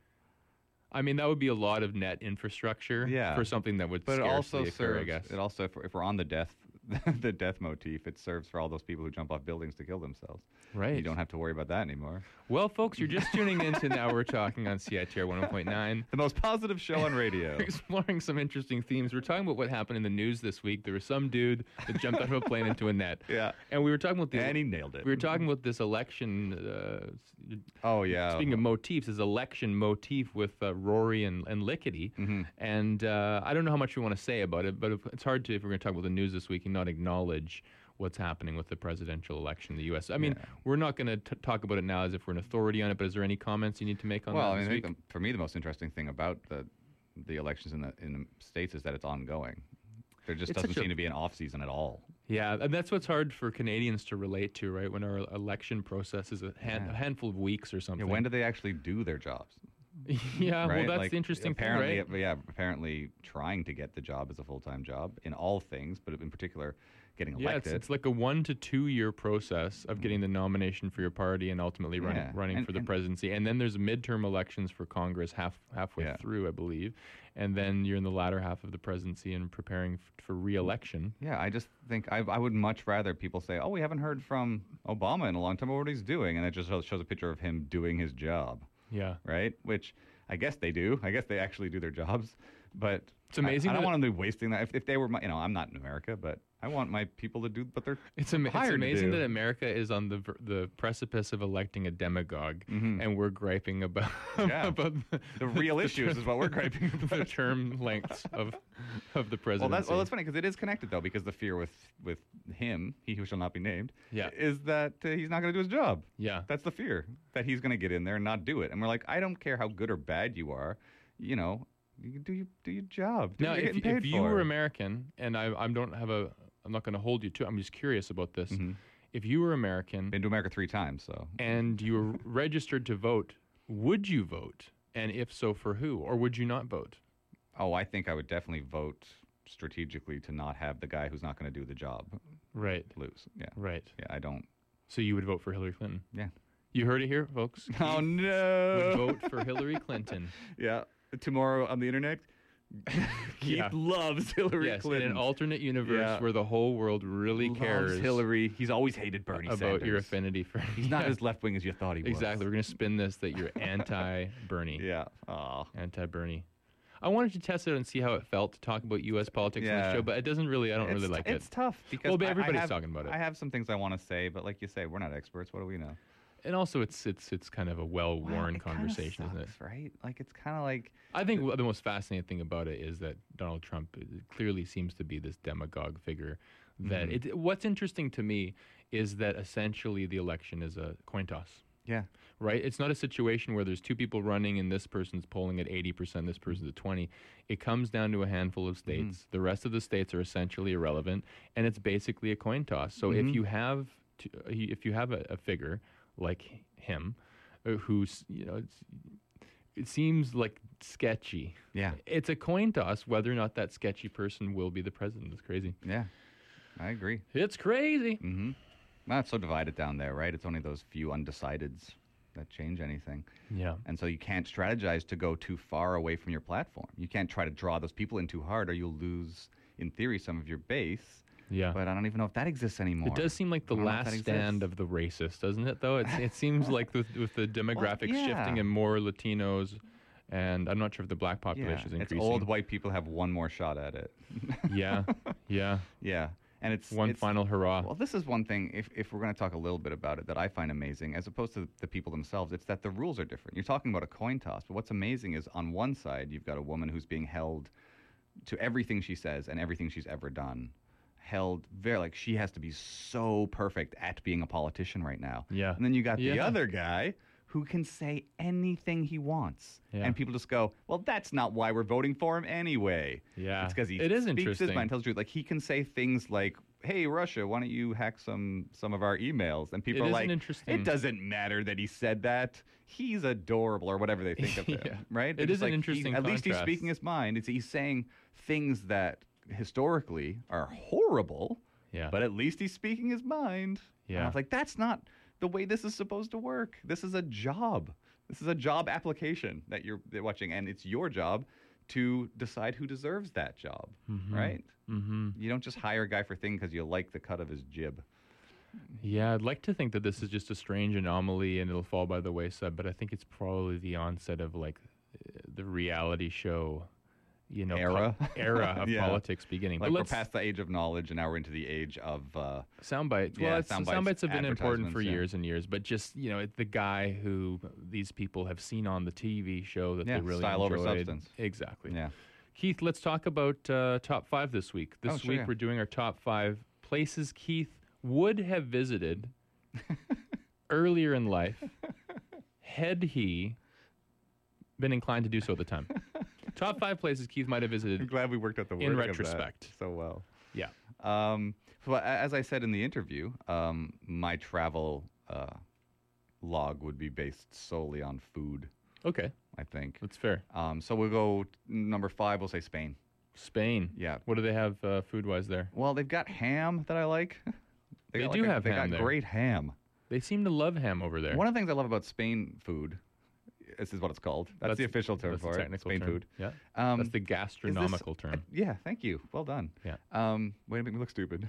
I mean, that would be a lot of net infrastructure Yeah. for something that would But it also scarcely occur, I serves. guess. It also, if we're on the death, the death motif, it serves for all those people who jump off buildings to kill themselves. Right. You don't have to worry about that anymore. Well, folks, you're just tuning in to Now We're Talking on CITR 101.9. The most positive show on radio. We're exploring some interesting themes. We're talking about what happened in the news this week. There was some dude that jumped out of a plane into a net. Yeah. And we were talking about And he nailed it. We were talking about this election. Oh yeah. Speaking of motifs, this election motif with Rory and Lickety. Mm-hmm. And I don't know how much we want to say about it, but it's hard to, if we're going to talk about the news this week, and not acknowledge what's happening with the presidential election in the U.S. I mean, Yeah. we're not going to talk about it now as if we're an authority on it, but is there any comments you need to make on Well, that I this think week? for me the most interesting thing about the elections in the states is that it's ongoing. There just It's doesn't such a- seem to be an off season at all. Yeah, and that's what's hard for Canadians to relate to, right? When our election process is a handful of weeks or Yeah, something. when do they actually do their jobs? Yeah, right? well, that's Like, the interesting apparently, thing, right? Yeah, apparently trying to get the job as a full-time job in all things, but in particular getting Yeah, elected. it's like a 1 to 2 year process of getting the nomination for your party and ultimately running And- for the and- presidency. And then there's midterm elections for Congress halfway Yeah. through, I believe. And then you're in the latter half of the presidency and preparing for re-election. Yeah, I just think I would much rather people say, "Oh, we haven't heard from Obama in a long time about what he's doing," and it just shows a picture of him doing his job, Yeah. right? Which I guess they do. I guess they actually do their jobs, but It's amazing I don't that- want them to be wasting that. If they were, I'm not in America, but I want my people to do what they're It's hired to amazing do. that America is on the precipice of electing a demagogue, Mhm. and we're griping about, Yeah. about The real issues is what we're griping about. the term lengths of the Well, presidency. that's funny because it is connected though, because the fear with him, he who shall not be named, Yeah. is that he's not going to do his job. Yeah. That's the fear, that he's going to get in there and not do it. And we're like, I don't care how good or bad you are, you know, you do your job. Do Now, what you're if getting paid you for. were American, and I'm not going to hold you to, I'm just curious about this. Mhm. If you were American Been to America 3 times, so and you were registered to vote, would you vote? And if so, for who? Or would you not vote? I think I would definitely vote strategically to not have the guy who's not going to do the job Right. lose. Yeah, Right. yeah, I don't. So you would vote for Hillary Clinton? Yeah. You heard it here, folks. Oh Would no! vote for Hillary Clinton. Yeah, tomorrow on the internet, Keith Yeah. loves Hillary Yes, Clinton. in an alternate universe Yeah. where the whole world really Loves cares Hillary. He's always hated Bernie about Sanders. your affinity for. He's not Yeah. as left wing as you thought he was. Exactly. We're going to spin this that you're anti-Bernie. Yeah. Aw. Anti-Bernie. I wanted to test it and see how it felt to talk about U.S. politics on the Yeah. show, but it doesn't really. I don't really like It's it. tough because Well, but I everybody's have- talking about it. I have some things I want to say, but like you say, we're not experts. What do we know? And also, it's kind of a well-worn Well, it kinda conversation, isn't it? sucks, right? Like it's kind of like I think the most fascinating thing about it is that Donald Trump clearly seems to be this demagogue figure that what's interesting to me is that essentially the election is a coin toss. Yeah. Right? It's not a situation where there's two people running and this person's polling at 80%, this person's at 20. It comes down to a handful of states. The rest of the states are essentially irrelevant, and it's basically a coin toss. So if you have a figure like him, who's it seems like sketchy. Yeah. It's a coin toss whether or not that sketchy person will be the president. It's crazy. Yeah. I agree. It's crazy. Well, it's so divided down there, right? It's only those few undecideds that change anything. Yeah. And so you can't strategize to go too far away from your platform. You can't try to draw those people in too hard, or you'll lose, in theory, some of your base. Yeah. But I don't even know if that exists anymore. It does seem like the I don't know if last that stand exists. of the racist, doesn't it, though? It seems like with the demographics yeah. shifting and more Latinos, and I'm not sure if the black population is It's increasing. old white people have one more shot at it. Yeah. Yeah. And it's One final hurrah. Well, this is one thing, if we're going to talk a little bit about it, that I find amazing, as opposed to the people themselves, it's that the rules are different. You're talking about a coin toss, but what's amazing is on one side, you've got a woman who's being held to everything she says and everything she's ever done. Held very, like, she has to be so perfect at being a politician right now. Yeah. And then you got the Yeah. other guy who can say anything he wants. Yeah. And people just go, well, that's not why we're voting for him anyway. Yeah. It's because he It is speaks his interesting. mind, tells the truth. Like, he can say things like, hey, Russia, why don't you hack some of our emails? And people It are is like, an interesting- it doesn't matter that he said that. He's adorable, or whatever they think of him, Yeah. right? It They're is just an like, interesting at least he's contrast. speaking his mind. He's saying things that historically are horrible, Yeah. but at least he's speaking his mind. And I Yeah. was like, that's not the way this is supposed to work. This is a job. This is a job application that you're watching, and it's your job to decide who deserves that job, right? Mm-hmm. You don't just hire a guy for thing because you like the cut of his jib. Yeah, I'd like to think that this is just a strange anomaly and it'll fall by the wayside, but I think it's probably the onset of like the reality show, Era? era of Yeah. politics beginning. Like, but we're let's past the age of knowledge, and now we're into the age of sound bites. Yeah, Well, sound sound bites, bites have been important for advertisements, yeah. years and years, but just the guy who these people have seen on the TV show that Yeah, they really style over enjoyed. substance. Exactly. yeah. Keith, let's talk about top 5 this week. This Sure, week yeah. we're doing our top 5 places Keith would have visited earlier in life had he been inclined to do so at the time. Top 5 places Keith might have I'm visited. glad we worked out the In wording of that retrospect. so well. Yeah. So as I said in the interview, my travel log would be based solely on food, Okay, I think. that's fair. So we'll go number 5. We'll say Spain. Spain. Yeah. What do they have food-wise there? Well, they've got ham that I like. They got do have they ham got there. great ham. They seem to love ham over there. One of the things I love about Spain food, this is what it's called. That's the official term that's for the it. technical Spain term. food. Yeah. Um, That's the gastronomical term. Yeah, thank you. Well done. Yeah. Way to make me look stupid.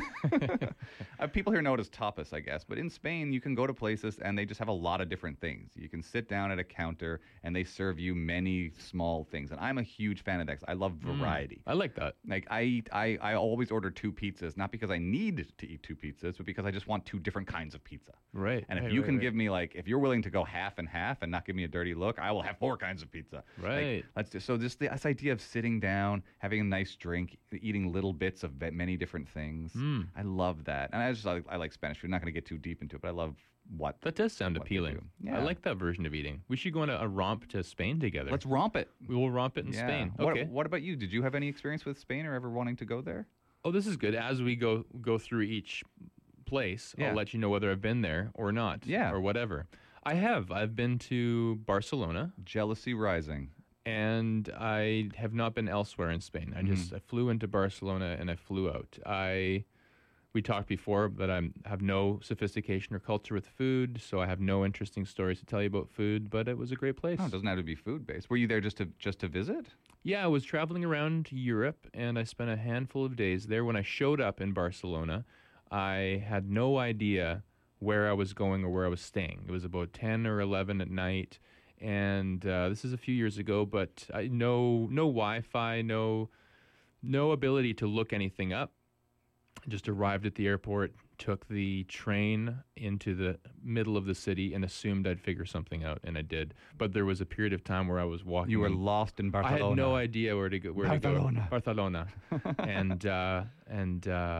People here know it as tapas, I guess. But in Spain, you can go to places and they just have a lot of different things. You can sit down at a counter and they serve you many small things. And I'm a huge fan of that. I love variety. I like that. Like I always order 2 pizzas, not because I need to eat 2 pizzas, but because I just want 2 different kinds of pizza. Right. And if right, you right, can right. give me if you're willing to go half and half and not give me a dirty look, I will have 4 kinds of pizza. Right. So just this idea of sitting down, having a nice drink, eating little bits of many different things. I love that. And I like Spanish food. I'm not going to get too deep into it, but I love what. That does sound what they appealing. do. I Yeah. like that version of eating. We should go on a romp to Spain together. Let's romp it. We will romp it in Yeah. Spain. What, Okay. what about you? Did you have any experience with Spain or ever wanting to go there? Oh, this is good. As we go through each place, Yeah. I'll let you know whether I've been there or not. Yeah. Or whatever. I have. I've been to Barcelona, Jealousy rising. and I have not been elsewhere in Spain. I flew into Barcelona and I flew out. We talked before that I have no sophistication or culture with food, so I have no interesting stories to tell you about food, but it was a great place. Oh, it doesn't have to be food based. Were you there just to visit? Yeah, I was traveling around Europe, and I spent a handful of days there. When I showed up in Barcelona, I had no idea where I was going or where I was staying. It was about 10 or 11 at night, and this is a few years ago, but no Wi-Fi, no ability to look anything up. Just arrived at the airport, took the train into the middle of the city, and assumed I'd figure something out, and I did. But there was a period of time where I was walking. You were lost in I Barcelona. had no idea where to go. Barcelona. Barcelona, and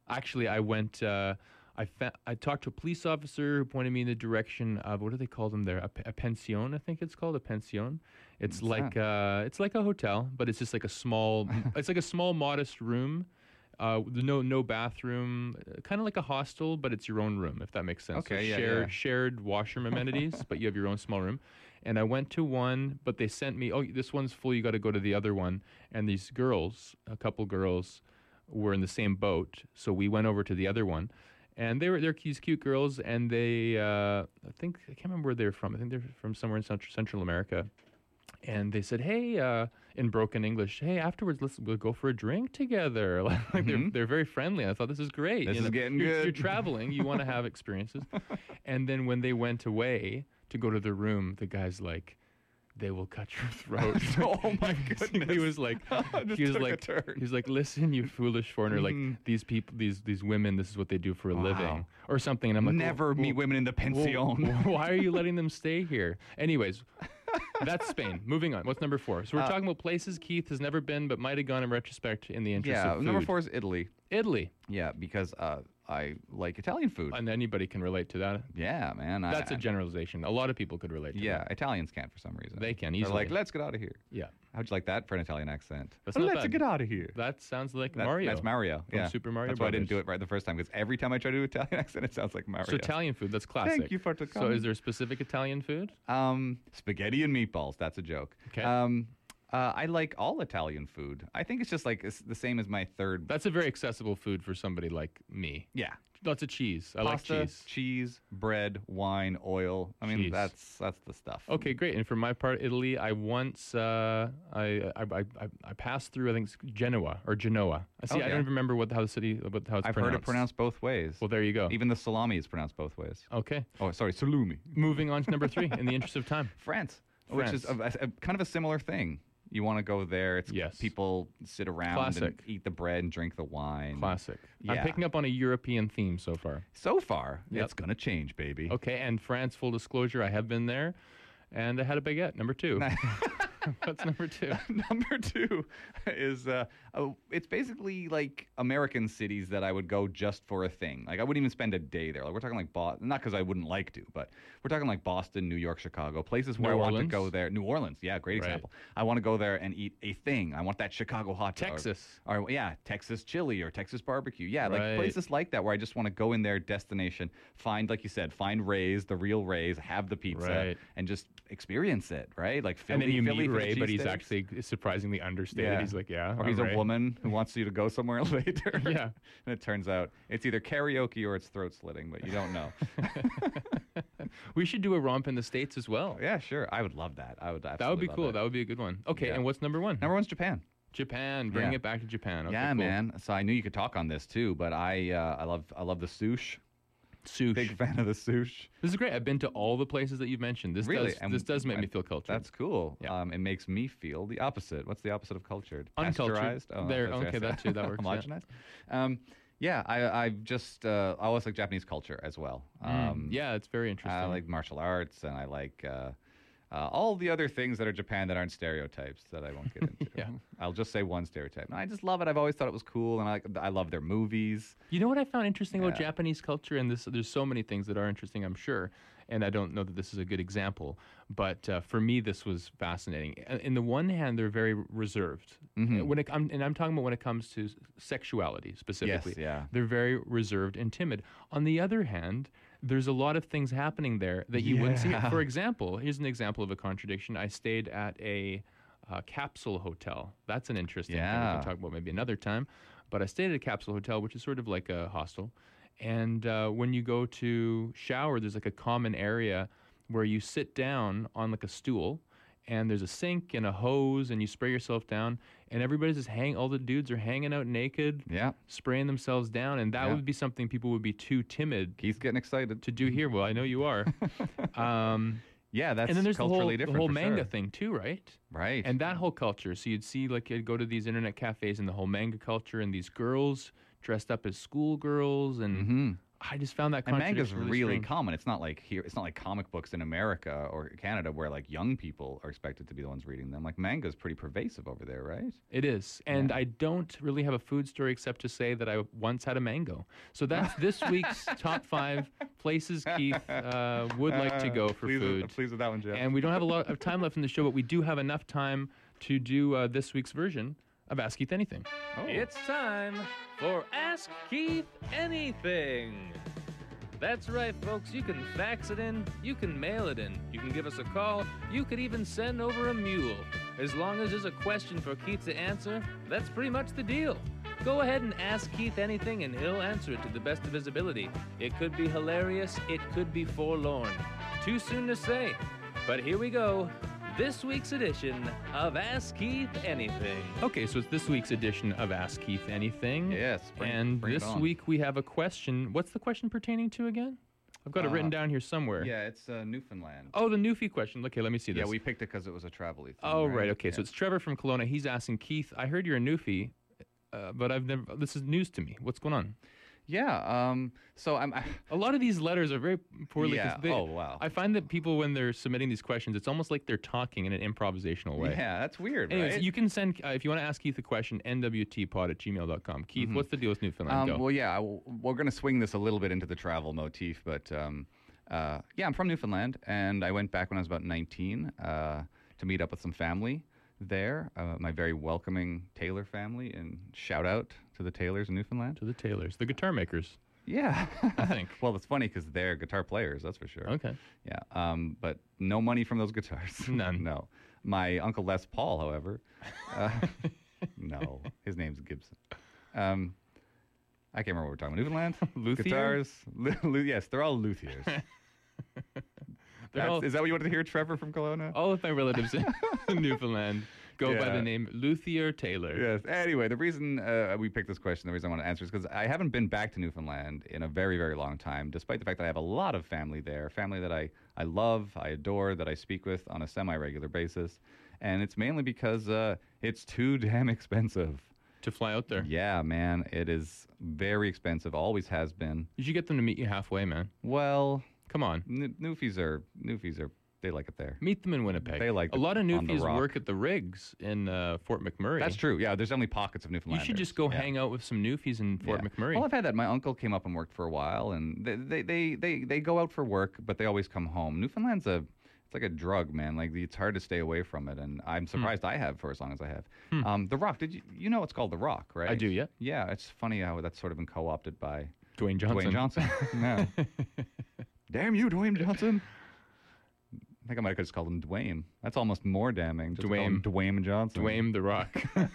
Actually, I went. I talked to a police officer who pointed me in the direction of what do they call them there? A pension, I think it's called a pension. It's What's it's like a hotel, but it's just like a small. It's like a small, modest room. No bathroom, kind of like a hostel, but it's your own room, if that makes sense. Okay, So yeah. shared washroom amenities, but you have your own small room. And I went to one, but they sent me, oh, this one's full, you got to go to the other one. And these girls, a couple girls, were in the same boat, so we went over to the other one. And they're these cute girls, and they, I can't remember where they're from. I think they're from somewhere in Central America. And they said, hey, in broken English, hey, afterwards, we'll go for a drink together. Like they're very friendly. I thought, this is great. This is getting you're, good. You're traveling. You want to have experiences. And then when they went away to go to the room, the guy's like, they will cut your throat. Oh my goodness. He was like, This he was took a like, turn. he's like, listen, you foolish foreigner. Like these people, these women, this is what they do for a living, or something. And I'm like, Never meet women in the pension. why are you letting them stay here? Anyways, that's Spain. Moving on. What's number 4? So we're talking about places Keith has never been, but might have gone in retrospect in the interest Yeah, of food. number 4 is Italy. Italy. Yeah, because I like Italian food. And anybody can relate to that. Yeah, man. That's a generalization. A lot of people could relate to Yeah, that. Italians can't for some reason. They can They're easily. like, let's get out of here. Yeah. How'd you like that for an Italian accent? That's not Let's bad. get out of here. That sounds like That- Mario. That's Mario. From Yeah. Super Mario That's why I didn't do Brothers. it right the first time, because every time I try to do Italian accent, it sounds like Mario. So Italian food, that's classic. Thank you for the So comment. is there specific Italian food? Spaghetti and meatballs. That's a joke. Okay. I like all Italian food. I think it's just like it's the same as my third. That's a very accessible food for somebody like me. Yeah. Lots of cheese. I Pasta, like cheese. cheese, bread, wine, oil. I mean, Cheese. that's the stuff. Okay, great. And for my part, Italy, I once I passed through. I think it's Genoa. I see. Oh, I yeah. don't even remember how it's I've pronounced. heard it pronounced both ways. Well, there you go. Even the salami is pronounced both ways. Okay. Oh, sorry, salumi. Moving on to number 3. In the interest of time. France, which is a kind of a similar thing. You want to go there. It's Yes. people sit around Classic. and eat the bread and drink the wine. Classic. Yeah. I'm picking up on a European theme so far. So far, Yep. it's gonna change, baby. Okay, and France, full disclosure, I have been there, and I had a baguette. Number 2. What's number 2? Number 2 is it's basically like American cities that I would go just for a thing. Like I wouldn't even spend a day there. Like we're talking like Boston, not because I wouldn't like to, but we're talking like Boston, New York, Chicago, places where New I want to Orleans? go there. New Orleans, yeah, great Right. example. I want to go there and eat a thing. I want that Chicago hot dog. Texas. Or yeah, Texas chili or Texas barbecue. Yeah, Right. like places like that where I just want to go in there, destination, find, like you said, find Ray's, the real Ray's, have the pizza, Right. and just experience it, right? Like Philly, And then you Philly meet for the Ray, but he's cheesesteaks. actually surprisingly understated. Yeah. He's like, yeah. Or I'm he's Ray. a woman who wants you to go somewhere later. Yeah. And it turns out it's either karaoke or it's throat slitting, but you don't know. We should do a romp in the States as well. Yeah, sure. I would love that. I would absolutely That would be love cool. That. That would be a good one. Okay, Yeah. and what's number 1? Number 1's Japan. Japan. Bring Yeah. it back to Japan. Okay, yeah, cool. man. So I knew you could talk on this too, but I love the sushi. Sushi. Big fan of the sushi. This is great. I've been to all the places that you've mentioned. This Really? this does make me feel cultured. That's cool. Yeah. It makes me feel the opposite. What's the opposite of cultured? Uncultured. Pasteurized? Oh, There- that's what I okay, said. that too, that works, yeah. Homogenized. Yeah, I just I always like Japanese culture as well. Yeah, it's very interesting. I like martial arts, and I like all the other things that are Japan that aren't stereotypes that I won't get into. Yeah. I'll just say one stereotype. And I just love it. I've always thought it was cool, and I love their movies. You know what I found interesting about Yeah. Japanese culture, and there's so many things that are interesting, I'm sure, and I don't know that this is a good example, but for me this was fascinating. In the one hand, they're very reserved. Mm-hmm. I'm talking about when it comes to sexuality specifically. yeah. They're very reserved and timid. On the other hand, there's a lot of things happening there that you wouldn't see. Yeah. For example, here's an example of a contradiction. I stayed at a capsule hotel. That's an interesting thing we Yeah. can talk about maybe another time. But I stayed at a capsule hotel, which is sort of like a hostel. And when you go to shower, there's like a common area where you sit down on like a stool, and there's a sink and a hose, and you spray yourself down, and everybody's just all the dudes are hanging out naked, Yeah. spraying themselves down, and that Yeah. would be something people would be too timid Keith's getting excited. to do here. Well, I know you are. Yeah, that's And then there's the culturally whole, different. the whole for manga sure. thing too, right? Right. And that whole culture. So you'd see, like, you'd go to these internet cafes and the whole manga culture and these girls dressed up as schoolgirls and Mhm. I just found that And manga's contradiction really strange. common. It's not like here. It's not like comic books in America or Canada where like young people are expected to be the ones reading them. Like manga's pretty pervasive over there, right? It is. And Yeah. I don't really have a food story except to say that I once had a mango. So that's this week's top 5 places Keith would like to go for food. Pleased with that one, Jeff. And we don't have a lot of time left in the show, but we do have enough time to do this week's version of Ask Keith Anything. Oh. It's time for Ask Keith Anything. That's right, folks. You can fax it in, you can mail it in, you can give us a call, you could even send over a mule. As long as there's a question for Keith to answer, that's pretty much the deal. Go ahead and ask Keith anything and he'll answer it to the best of his ability. It could be hilarious, it could be forlorn. Too soon to say. But here we go. This week's edition of Ask Keith Anything. Okay, so it's this week's edition of Ask Keith Anything. Yes, bring and it this on. week we have a question. What's the question pertaining to again? I've got it written down here somewhere. Yeah, it's Newfoundland. Oh, the Newfie question. Okay, let me see this. Yeah, we picked it because it was a travel-y thing. Oh, right. Okay, so Yeah. it's Trevor from Kelowna. He's asking, Keith, I heard you're a Newfie, but I've never. This is news to me. What's going on? Yeah. So I'm. A lot of these letters are very poorly. 'cause Yeah. Oh, wow. I find that people, when they're submitting these questions, it's almost like they're talking in an improvisational way. Yeah, that's weird, Anyways, right? you can send, if you want to ask Keith a question, nwtpod@gmail.com. Keith, what's the deal with Newfoundland? Go. Well, yeah, we're going to swing this a little bit into the travel motif, but yeah, I'm from Newfoundland, and I went back when I was about 19 to meet up with some family there, my very welcoming Taylor family, and shout out to the Taylors in Newfoundland. To the Taylors, the guitar makers. Yeah. I think. Well, it's funny because they're guitar players, that's for sure. Okay. Yeah, but no money from those guitars. None. No. My uncle Les Paul, however, no, his name's Gibson. I can't remember what we're talking about. Newfoundland? Luthier? Guitars? Yes, they're all luthiers. They're all- Is that what you wanted to hear, Trevor from Kelowna? All of my relatives in Newfoundland go by Yeah. the name Luthier Taylor. Yes. Anyway, the reason we picked this question, the reason I want to answer is because I haven't been back to Newfoundland in a very, very long time, despite the fact that I have a lot of family there, family that I love, I adore, that I speak with on a semi-regular basis. And it's mainly because it's too damn expensive. To fly out there. Yeah, man, it is very expensive, always has been. You should get them to meet you halfway, man. Well, Come on. Newfies are, they like it there. Meet them in Winnipeg. They like a lot of on the Newfies rock. work at the rigs in Fort McMurray. That's true. Yeah, there's only pockets of You Newfoundlanders. should just go Yeah. hang out with some Newfies in Fort Yeah. McMurray. Well, I've had that. My uncle came up and worked for a while, and they go out for work, but they always come home. Newfoundland's it's like a drug, man. Like it's hard to stay away from it, and I'm surprised I have for as long as I have. The Rock. Did you know it's called The Rock, right? I do, yeah. Yeah, it's funny how that's sort of been co-opted by Dwayne Johnson. Dwayne Johnson. Yeah. Damn you, Dwayne Johnson. I think I might have just called him Dwayne. That's almost more damning. Just call him Dwayne Johnson. Dwayne The Rock.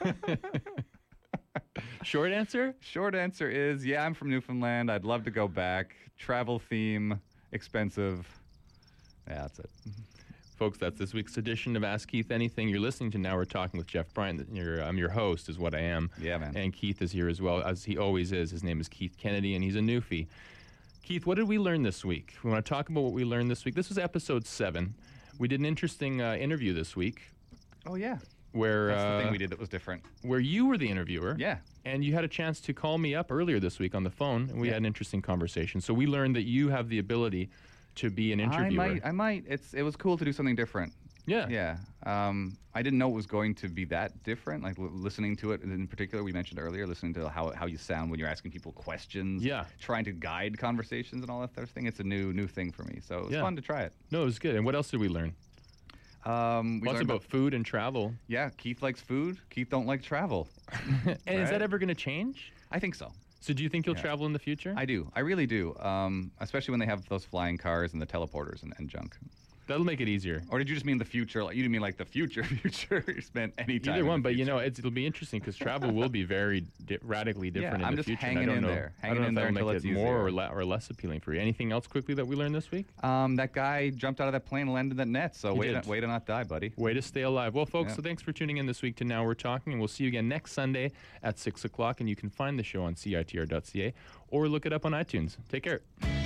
Short answer? Short answer is, yeah, I'm from Newfoundland. I'd love to go back. Travel theme, expensive. Yeah, that's it. Folks, that's this week's edition of Ask Keith Anything. You're listening to Now We're Talking with Jeff Bryant. I'm your host, is what I am. Yeah, man. And Keith is here as well, as he always is. His name is Keith Kennedy, and he's a Newfie. Keith, what did we learn this week? We want to talk about what we learned this week. This was episode 7. We did an interesting interview this week Oh, yeah. where That's the thing we did that was different. where you were the interviewer. Yeah. And you had a chance to call me up earlier this week on the phone, and we Yeah. had an interesting conversation. So we learned that you have the ability to be an interviewer. I might. It was cool to do something different. Yeah. Yeah. I didn't know it was going to be that different. Like listening to it in particular, we mentioned earlier, listening to how you sound when you're asking people questions. Yeah. Trying to guide conversations and all that sort of thing. It's a new thing for me. So it was Yeah. fun to try it. No, it was good. And what else did we learn? We Lots learned about food and travel. yeah, Keith likes food. Keith don't like travel. And is that Right. ever going to change? I think so. So do you think you'll Yeah. travel in the future? I do. I really do. Especially when they have those flying cars and the teleporters and junk. That'll make it easier. Or did you just mean the future? Like you didn't mean like the future? You spent any time. Either in one, the but future. it'll be interesting because travel will be very radically different I'm in the just future. hanging and I don't in know, there. I Hanging don't know in if there that'll until make it's it more easier. or less appealing for you. Anything else quickly that we learned this week? That guy jumped out of that plane and landed in that net. So He way did. to not die, buddy. Way to stay alive. Well, folks, Yeah. so thanks for tuning in this week to Now We're Talking, and we'll see you again next Sunday at 6 o'clock, and you can find the show on CITR.ca or look it up on iTunes. Take care.